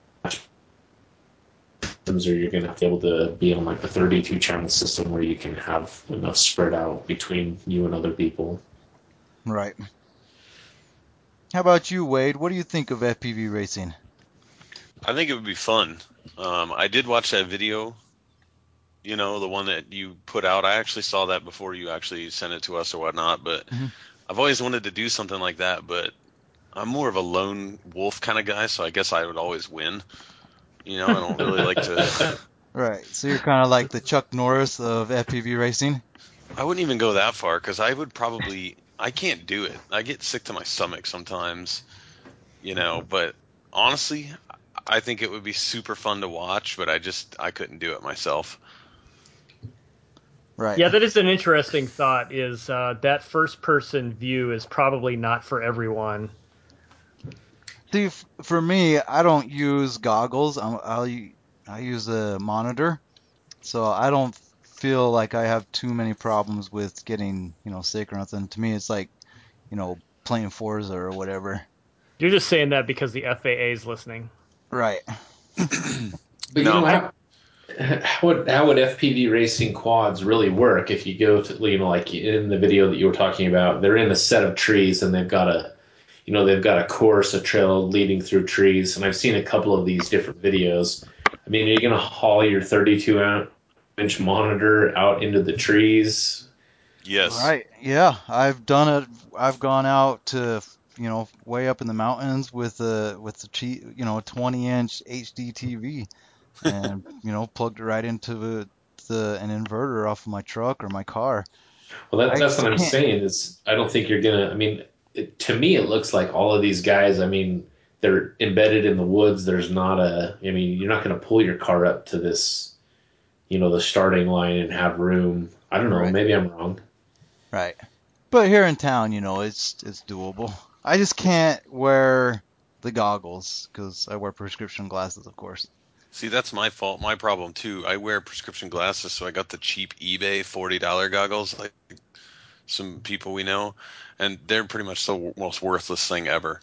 or you're going to be able to be on like a thirty-two channel system where you can have enough spread out between you and other people. Right. How about you, Wade? What do you think of F P V racing? I think it would be fun. Um, I did watch that video, you know, the one that you put out. I actually saw that before you actually sent it to us or whatnot, but Mm-hmm. I've always wanted to do something like that, but I'm more of a lone wolf kind of guy, so I guess I would always win. You know, I don't really like to. Right. So you're kind of like the Chuck Norris of F P V racing? I wouldn't even go that far because I would probably. I can't do it. I get sick to my stomach sometimes, you know, but honestly, I think it would be super fun to watch, but I just I couldn't do it myself. Right. Yeah, that is an interesting thought. Is uh, that first person view is probably not for everyone. See, f- for me, I don't use goggles. I'm, I'll u- I use a monitor, so I don't feel like I have too many problems with getting, you know, sick or nothing. To me, it's like, you know, playing Forza or whatever. You're just saying that because the F A A is listening. Right. But No. you know how, how would how would F P V racing quads really work if you go to, you know, like in the video that you were talking about, they're in a set of trees and they've got a, you know, they've got a course, a trail leading through trees, and I've seen a couple of these different videos. I mean, are you going to haul your thirty-two inch monitor out into the trees? Yes. Right. Yeah, I've done it. I've gone out to, you know, way up in the mountains with a with the che- you know, a twenty inch H D T V, and you know, plugged it right into the, the an inverter off of my truck or my car. Well, that, I that's just what I'm can't. saying is I don't think you're gonna. I mean, it, to me, it looks like all of these guys. I mean, they're embedded in the woods. There's not a. I mean, you're not gonna pull your car up to this, you know, the starting line and have room. I don't know. Right. Maybe I'm wrong. Right. But here in town, you know, it's it's doable. I just can't wear the goggles because I wear prescription glasses, of course. See, that's my fault, my problem too. I wear prescription glasses, so I got the cheap eBay forty dollar goggles, like some people we know, and they're pretty much the most worthless thing ever.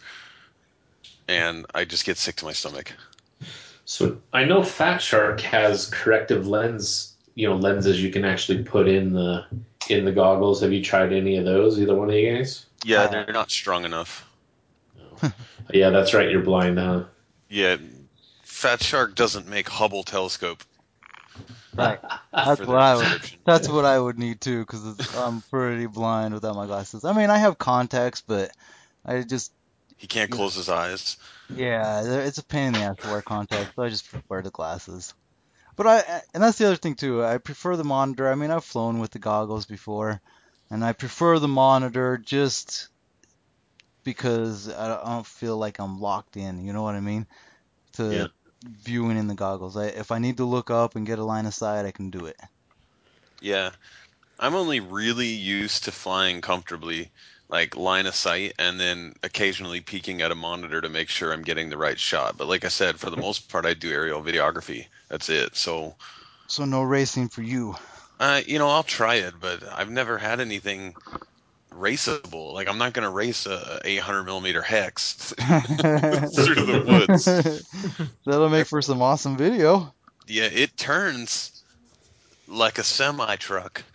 And I just get sick to my stomach. So I know Fat Shark has corrective lens, you know, lenses you can actually put in the in the goggles. Have you tried any of those? Either one of you guys? Yeah, I they're haven't. not strong enough. Yeah, that's right. You're blind, huh? Yeah, Fat Shark doesn't make Hubble telescope Right. That's for what their I would. prescription. That's what I would need too, because I'm pretty blind without my glasses. I mean, I have contacts, but I just, He can't you know, close his eyes. yeah, they're- it's a pain in the ass to wear contacts, so I just wear the glasses. But I, and that's the other thing too. I prefer the monitor. I mean, I've flown with the goggles before, and I prefer the monitor just because I don't, I don't feel like I'm locked in. You know what I mean? Yeah. To viewing in the goggles. I, if I need to look up and get a line of sight, I can do it. Yeah, I'm only really used to flying comfortably, like line of sight, and then occasionally peeking at a monitor to make sure I'm getting the right shot. But like I said, for the most part, I do aerial videography. That's it. So, So no racing for you. uh, you know, I'll try it, but I've never had anything raceable. Like I'm not gonna race a eight hundred millimeter hex through the woods. That'll make That, for some awesome video. yeah, it turns like a semi truck.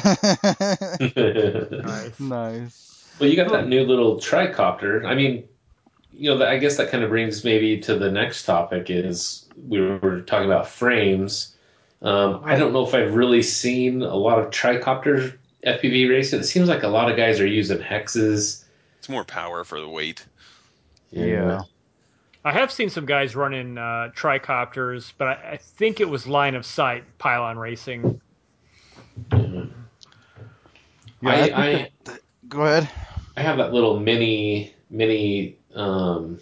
Nice. Nice. Well, you got So, that new little tricopter. I mean, you know, I guess that kind of brings maybe to the next topic is we were talking about frames. Um, I don't know if I've really seen a lot of tricopter F P V racing. It seems like a lot of guys are using hexes. It's more power for the weight. Yeah. yeah. I have seen some guys running uh, tricopters, but I, I think it was line of sight pylon racing. yeah. Yeah, I I, think that, I that- go ahead. I have that little mini mini um,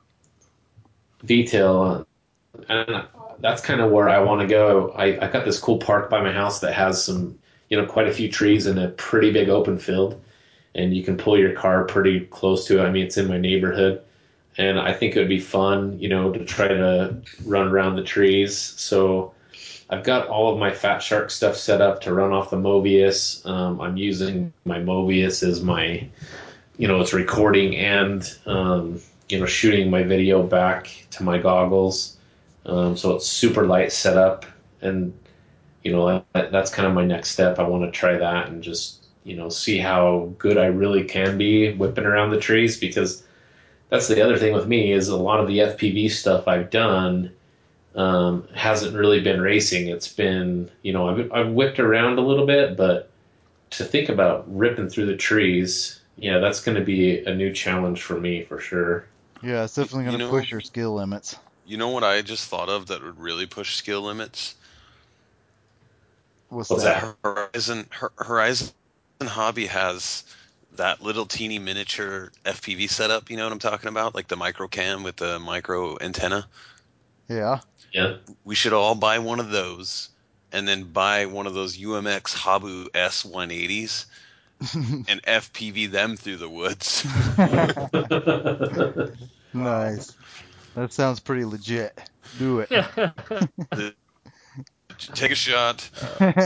detail, and that's kind of where I want to go. I, I got this cool park by my house that has some, you know, quite a few trees and a pretty big open field, and you can pull your car pretty close to it. I mean, it's in my neighborhood, and I think it would be fun, you know, to try to run around the trees. So I've got all of my Fat Shark stuff set up to run off the Mobius. Um, I'm using my Mobius as my, you know, it's recording and, um, you know, shooting my video back to my goggles. Um, so it's super light setup, and you know that, that's kind of my next step. I want to try that and just, you know, see how good I really can be whipping around the trees, because that's the other thing with me is a lot of the F P V stuff I've done um, hasn't really been racing. It's been, you know, I've, I've whipped around a little bit, but to think about ripping through the trees, yeah, that's going to be a new challenge for me for sure. Yeah, it's definitely You going to know, push your skill limits. you know what I just thought of that would really push skill limits? What's What's that? that? Horizon Horizon Hobby has that little teeny miniature F P V setup. You know what I'm talking about? Like the micro cam with the micro antenna. Yeah. Yeah. We should all buy one of those, and then buy one of those U M X Habu S one eighties and F P V them through the woods. Nice. That sounds pretty legit. Do it. Take a shot.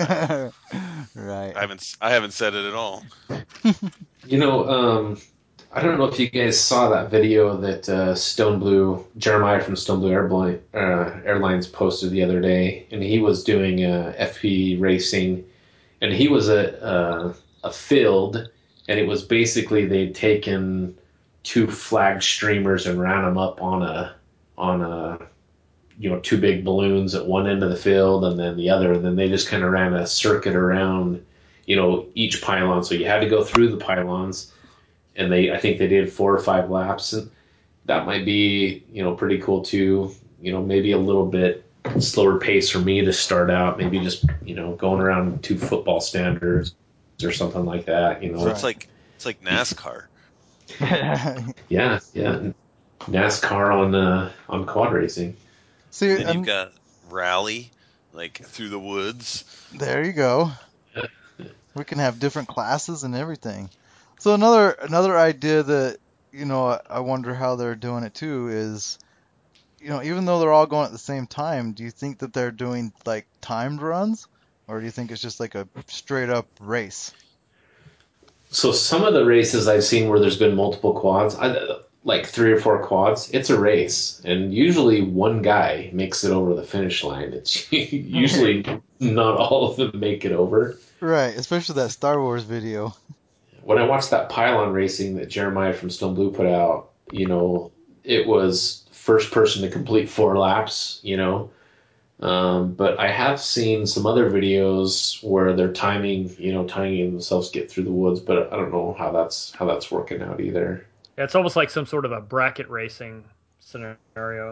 Right. I haven't I haven't said it at all. You know, um, I don't know if you guys saw that video that uh, Stone Blue, Jeremiah from Stone Blue Airline, uh, Airlines posted the other day, and he was doing uh, F P V racing, and he was at uh, a field, and it was basically they'd taken two flag streamers and ran them up on a on a you know two big balloons at one end of the field and then the other, and then they just kind of ran a circuit around you know each pylon, so you had to go through the pylons. And they, I think they did four or five laps, and that might be, you know, pretty cool too. You know, maybe a little bit slower pace for me to start out. Maybe just, you know, going around two football standards or something like that. You know, So it's like it's like NASCAR. yeah, yeah, NASCAR on uh, on quad racing. See, And then and you've got rally, like through the woods. there you go. We can have different classes and everything. So another another idea that, you know, I I wonder how they're doing it too is, you know, even though they're all going at the same time, do you think that they're doing like timed runs, or do you think it's just like a straight up race? So some of the races I've seen where there's been multiple quads, I, like three or four quads, it's a race, and usually one guy makes it over the finish line. It's usually not all of them make it over. Right, especially that Star Wars video. When I watched that pylon racing that Jeremiah from Stone Blue put out, you know, it was first person to complete four laps, you know. Um, but I have seen some other videos where they're timing, you know, timing themselves get through the woods, but I don't know how that's how that's working out either. Yeah, it's almost like some sort of a bracket racing scenario.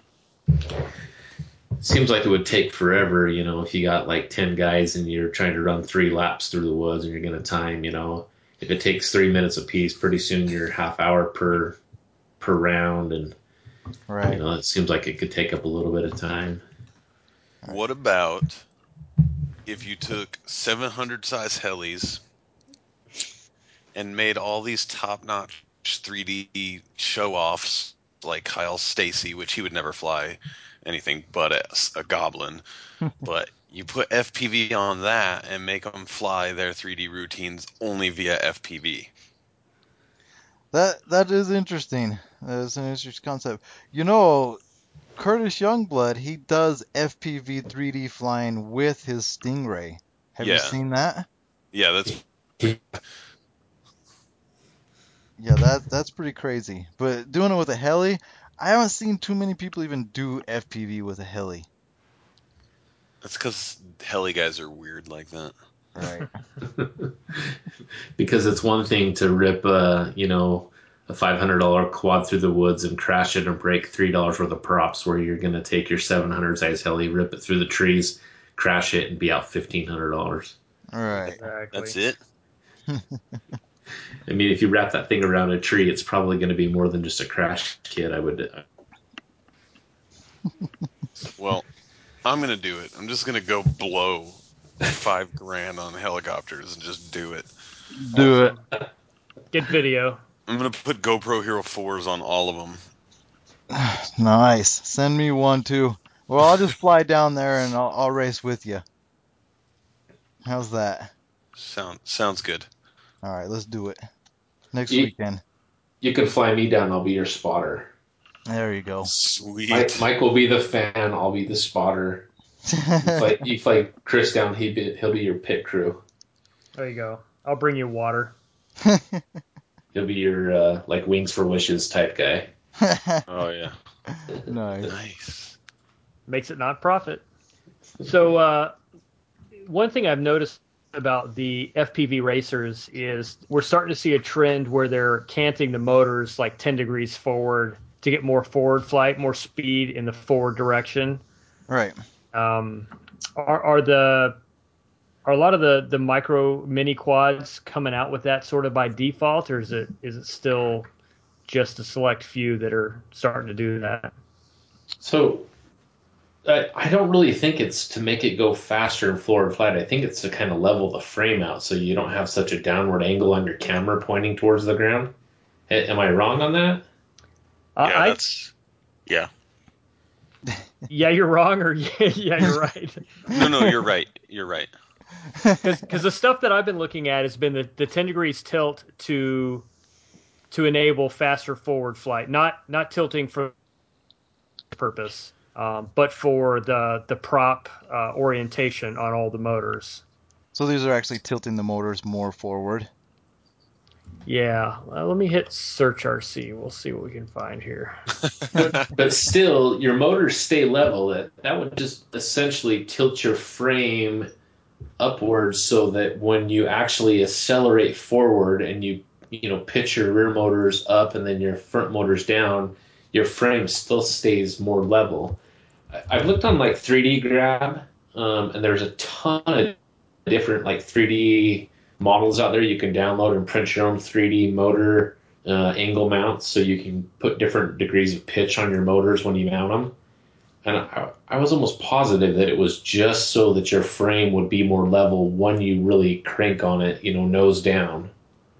Seems like it would take forever, you know, if you got like ten guys and you're trying to run three laps through the woods and you're going to time, you know, if it takes three minutes apiece, pretty soon you're half hour per per round, and Right. you know, it seems like it could take up a little bit of time. What about if you took seven hundred size helis and made all these top-notch three D show-offs like Kyle Stacy, which he would never fly anything but a, a goblin, but you put F P V on that and make them fly their three D routines only via F P V. That that is interesting. That is an interesting concept. You know, Curtis Youngblood, he does F P V three D flying with his Stingray. Have you Yeah. seen that? Yeah, that's Yeah, that that's pretty crazy. But doing it with a heli, I haven't seen too many people even do F P V with a heli. that's because heli guys are weird like that. Right. Because it's one thing to rip a, you know, a five hundred dollars quad through the woods and crash it and break three dollars worth of props, where you're going to take your seven hundred size heli, rip it through the trees, crash it, and be out fifteen hundred dollars. All right. Exactly. That's it. I mean, if you wrap that thing around a tree, it's probably going to be more than just a crash kit, I would. Well, I'm gonna do it. I'm just gonna go blow five grand on helicopters and just do it. Do Awesome. Get video. I'm gonna put GoPro Hero fours on all of them. it. Nice. Send me one too. Well, I'll just fly down there and I'll, I'll race with you. How's that? Sound sounds good. All right, let's do it. Next You- weekend. You can fly me down, I'll be your spotter. There you go. Sweet. Mike, Mike will be the fan, I'll be the spotter. You fly, you fly Chris down, he be, he'll be your pit crew. There you go. I'll bring you water. He'll be your uh, like Wings for Wishes type guy. Oh yeah. Nice. Nice. Makes it non-profit. So uh, one thing I've noticed about the F P V racers is we're starting to see a trend where they're canting the motors like ten degrees forward to get more forward flight, more speed in the forward direction. Right. Um, are, are the are a lot of the, the micro mini quads coming out with that sort of by default, or is it is it still just a select few that are starting to do that? So I, I don't really think it's to make it go faster and forward flight. I think it's to kind of level the frame out so you don't have such a downward angle on your camera pointing towards the ground. A- Am I wrong on that? Uh, Yeah, I, that's yeah. yeah, you're wrong, or yeah, yeah you're right. No, no, you're right. You're right. Because the stuff that I've been looking at has been the, the ten degrees tilt to to enable faster forward flight. Not not tilting for purpose, um, but for the the prop uh, orientation on all the motors. So these are actually tilting the motors more forward. Yeah, well, let me hit search R C. We'll see what we can find here. But, but still, your motors stay level. That that would just essentially tilt your frame upwards so that when you actually accelerate forward and you you know pitch your rear motors up and then your front motors down, your frame still stays more level. I, I've looked on like three D Grab, um, and there's a ton of different like three D models out there. You can download and print your own three D motor uh, angle mounts, so you can put different degrees of pitch on your motors when you mount them. And I, I was almost positive that it was just so that your frame would be more level when you really crank on it, you know, nose down.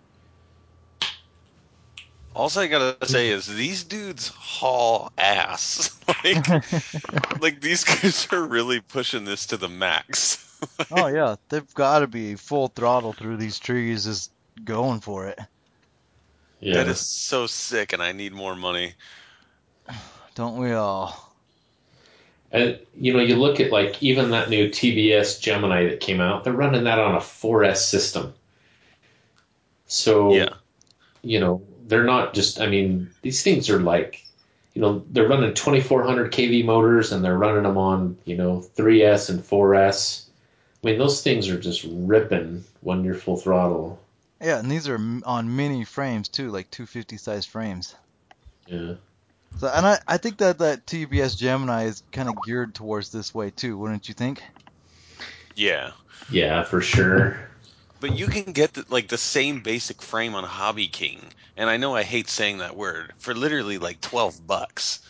All I gotta say is these dudes haul ass. like, like these guys are really pushing this to the max. Oh yeah, they've got to be full throttle through these trees, just going for it. Yeah. That is so sick, and I need more money. Don't we all? And, you know, you look at, like, even that new T B S Gemini that came out, they're running that on a four S system. So, Yeah. you know, they're not just, I mean, these things are like, you know, they're running twenty-four hundred K V motors and they're running them on, you know, three S and four S. I mean, those things are just ripping when you're full throttle. Yeah, and these are m- on mini frames too, like two fifty size frames. Yeah. So, and I, I think that that T B S Gemini is kind of geared towards this way too, wouldn't you think? Yeah. Yeah, for sure. But you can get the, like the same basic frame on Hobby King, and I know I hate saying that word, for literally like twelve bucks.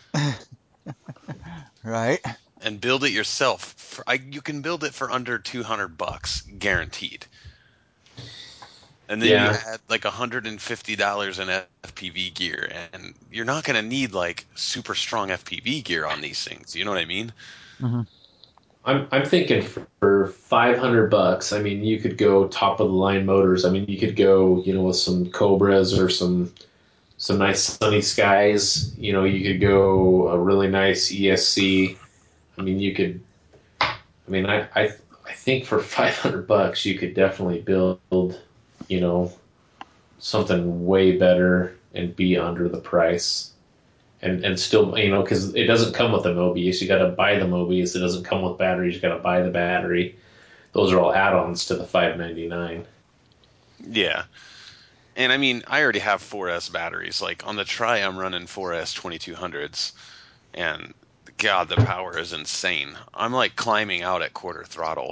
Right? And build it yourself. For, I, you can build it for under two hundred bucks, guaranteed. And then you Yeah. add like one hundred fifty dollars in F P V gear, and you're not going to need like super strong F P V gear on these things. You know what I mean? Mm-hmm. I'm I'm thinking for five hundred bucks. I mean, you could go top of the line motors. I mean, you could go, you know, with some Cobras or some some nice Sunny Skies. You know, you could go a really nice E S C. I mean, you could. I mean, I I I think for five hundred bucks, you could definitely build, you know, something way better and be under the price. And, and still, you know, because it doesn't come with the Mobius. You got to buy the Mobius. It doesn't come with batteries. You got to buy the battery. Those are all add-ons to the five ninety-nine. Yeah. And I mean, I already have four S batteries. Like on the Tri, I'm running four S twenty-two hundreds. And God, the power is insane. I'm like climbing out at quarter throttle.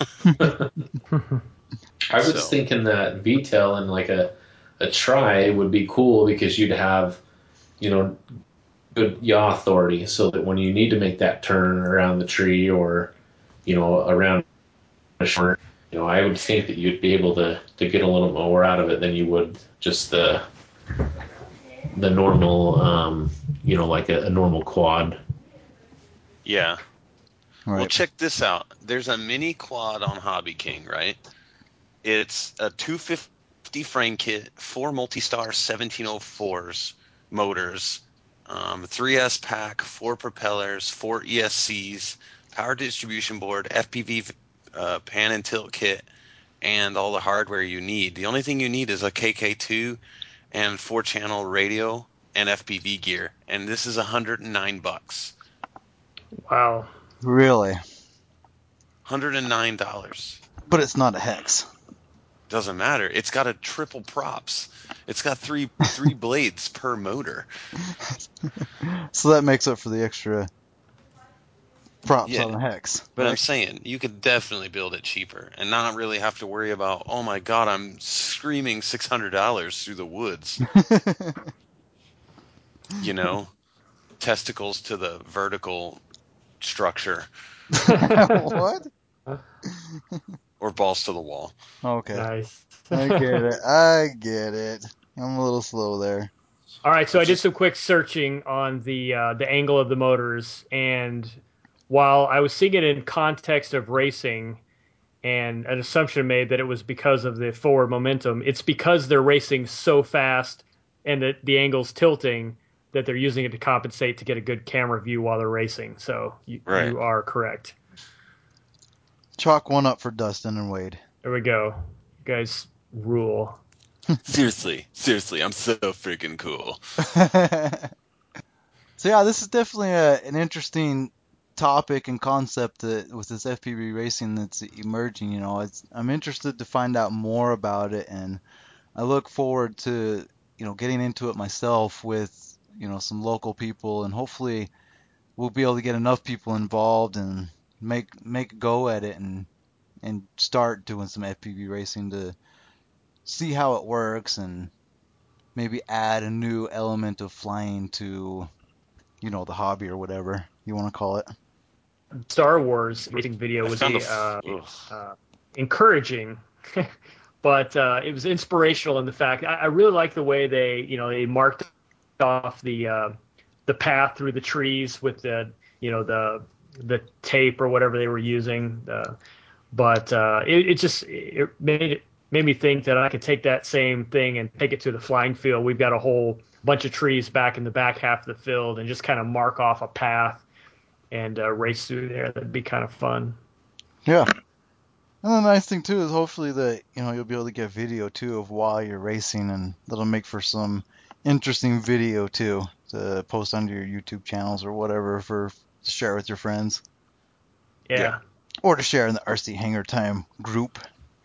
I was So. thinking that V TEL and like a a Tri would be cool because you'd have, you know, good yaw authority, so that when you need to make that turn around the tree or, you know, around a short, you know, I would think that you'd be able to to get a little more out of it than you would just the the normal, um, you know, like a, a normal quad. Yeah. Right. Well, check this out. There's a mini quad on Hobby King, right? It's a two fifty frame kit, four Multistar seventeen oh fours motors, um, three S pack, four propellers, four E S Cs, power distribution board, F P V uh, pan and tilt kit, and all the hardware you need. The only thing you need is a K K two and four channel radio and F P V gear, and this is one hundred nine bucks. Wow. Really? one hundred nine dollars. But it's not a hex. Doesn't matter. It's got a triple props. It's got three three blades per motor. So that makes up for the extra props Yeah. on the hex. But right? I'm saying you could definitely build it cheaper and not really have to worry about, oh my god, I'm screaming six hundred dollars through the woods. You know, testicles to the vertical structure What? or balls to the wall. Okay. Nice. I get it. I get it. I'm a little slow there. All right, so I did Just- some quick searching on the uh, the angle of the motors, and while I was seeing it in context of racing, and an assumption made that it was because of the forward momentum, it's because they're racing so fast and the the angle's tilting, that they're using it to compensate to get a good camera view while they're racing. So you, Right. you are correct. Chalk one up for Dustin and Wade. There we go. You guys rule. Seriously, seriously, I'm so freaking cool. So yeah, this is definitely a, an interesting topic and concept that, with this F P V racing that's emerging. You know, it's, I'm interested to find out more about it, and I look forward to, you know, getting into it myself with, you know, some local people, and hopefully we'll be able to get enough people involved and make make a go at it, and and start doing some F P V racing to see how it works, and maybe add a new element of flying to, you know, the hobby or whatever you want to call it. Star Wars racing video I was found a, a f- uh, ugh. uh, encouraging, but uh, it was inspirational in the fact I, I really like the way they, you know, they marked off the uh, the path through the trees with the, you know, the the tape or whatever they were using. Uh, but uh, it, it just it made it made me think that I could take that same thing and take it to the flying field. We've got a whole bunch of trees back in the back half of the field, and just kind of mark off a path and uh, race through there. That'd be kind of fun. Yeah. And the nice thing too is hopefully that, you know, you'll be able to get video too of while you're racing, and that'll make for some interesting video too to post onto your YouTube channels or whatever for to share with your friends, Yeah. Yeah. or to share in the R C Hangar Time group.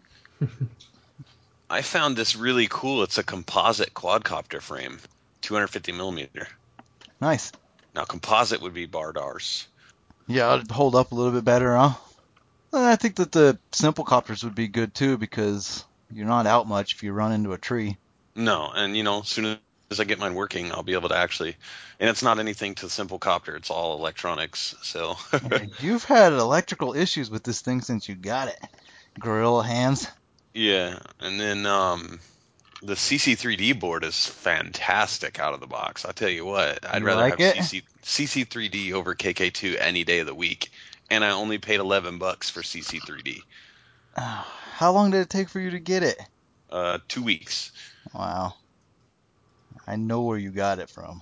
I found this really cool. It's a composite quadcopter frame, two hundred fifty millimeter. Nice. Now, composite would be Bardars. Yeah, it'd hold up a little bit better, huh? And I think that the simple copters would be good too, because you're not out much if you run into a tree. No, and you know, as soon as I get mine working, I'll be able to actually. And it's not anything to simple copter. It's all electronics. So You've had electrical issues with this thing since you got it. Gorilla hands. yeah, and then um, the C C three D board is fantastic out of the box. I tell you what, I'd You rather like have it? C C C C three D over K K two any day of the week. And I only paid eleven bucks for C C three D. How long did it take for you to get it? Uh, two weeks. Wow. I know where you got it from.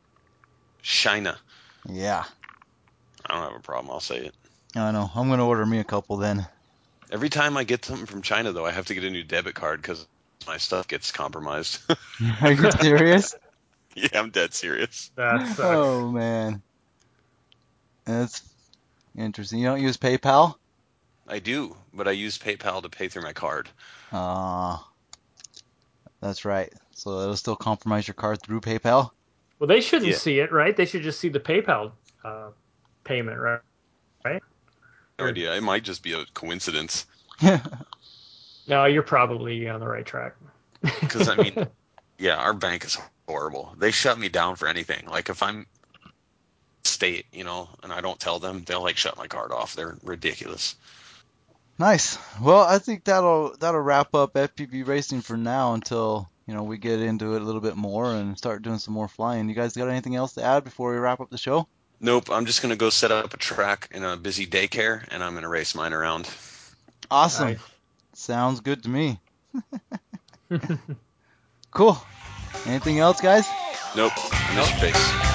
China. Yeah. I don't have a problem. I'll say it. I know. I'm going to order me a couple then. Every time I get something from China, though, I have to get a new debit card because my stuff gets compromised. Are you serious? Yeah, I'm dead serious. That sucks. Oh, man. That's interesting. You don't use PayPal? I do, but I use PayPal to pay through my card. Ah, that's right. So it'll still compromise your card through PayPal? Well, they shouldn't Yeah. see it, right? They should just see the PayPal uh, payment, right? Right? No idea. It might just be a coincidence. No, you're probably on the right track. Because, I mean, yeah, our bank is horrible. They shut me down for anything. Like, if I'm state, you know, and I don't tell them, they'll, like, shut my card off. They're ridiculous. Nice. Well, I think that'll that'll wrap up F P V racing for now until, you know, we get into it a little bit more and start doing some more flying. You guys got anything else to add before we wrap up the show? Nope, I'm just going to go set up a track in a busy daycare, and I'm going to race mine around. Awesome. Nice. Sounds good to me. Cool. Anything else, guys? Nope, I miss your face.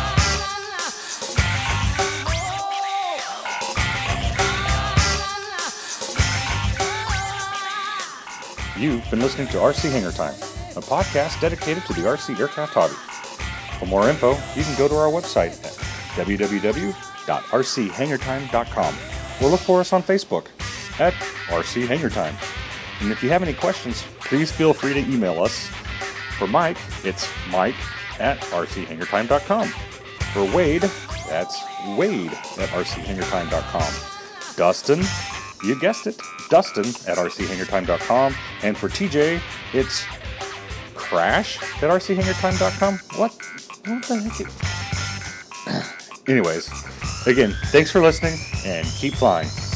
You've been listening to R C Hangar Time, a podcast dedicated to the R C aircraft hobby. For more info, you can go to our website at w w w dot r c hangar time dot com or look for us on Facebook at R C Hangar Time. And if you have any questions, please feel free to email us. For Mike, it's mike at r c hangar time dot com. For Wade, that's wade at r c hangar time dot com. Dustin, you guessed it, Dustin at r c hangar time dot com. And for T J, it's crash at r c hangar time dot com. What? What the heck? Is... Anyways, again, thanks for listening and keep flying.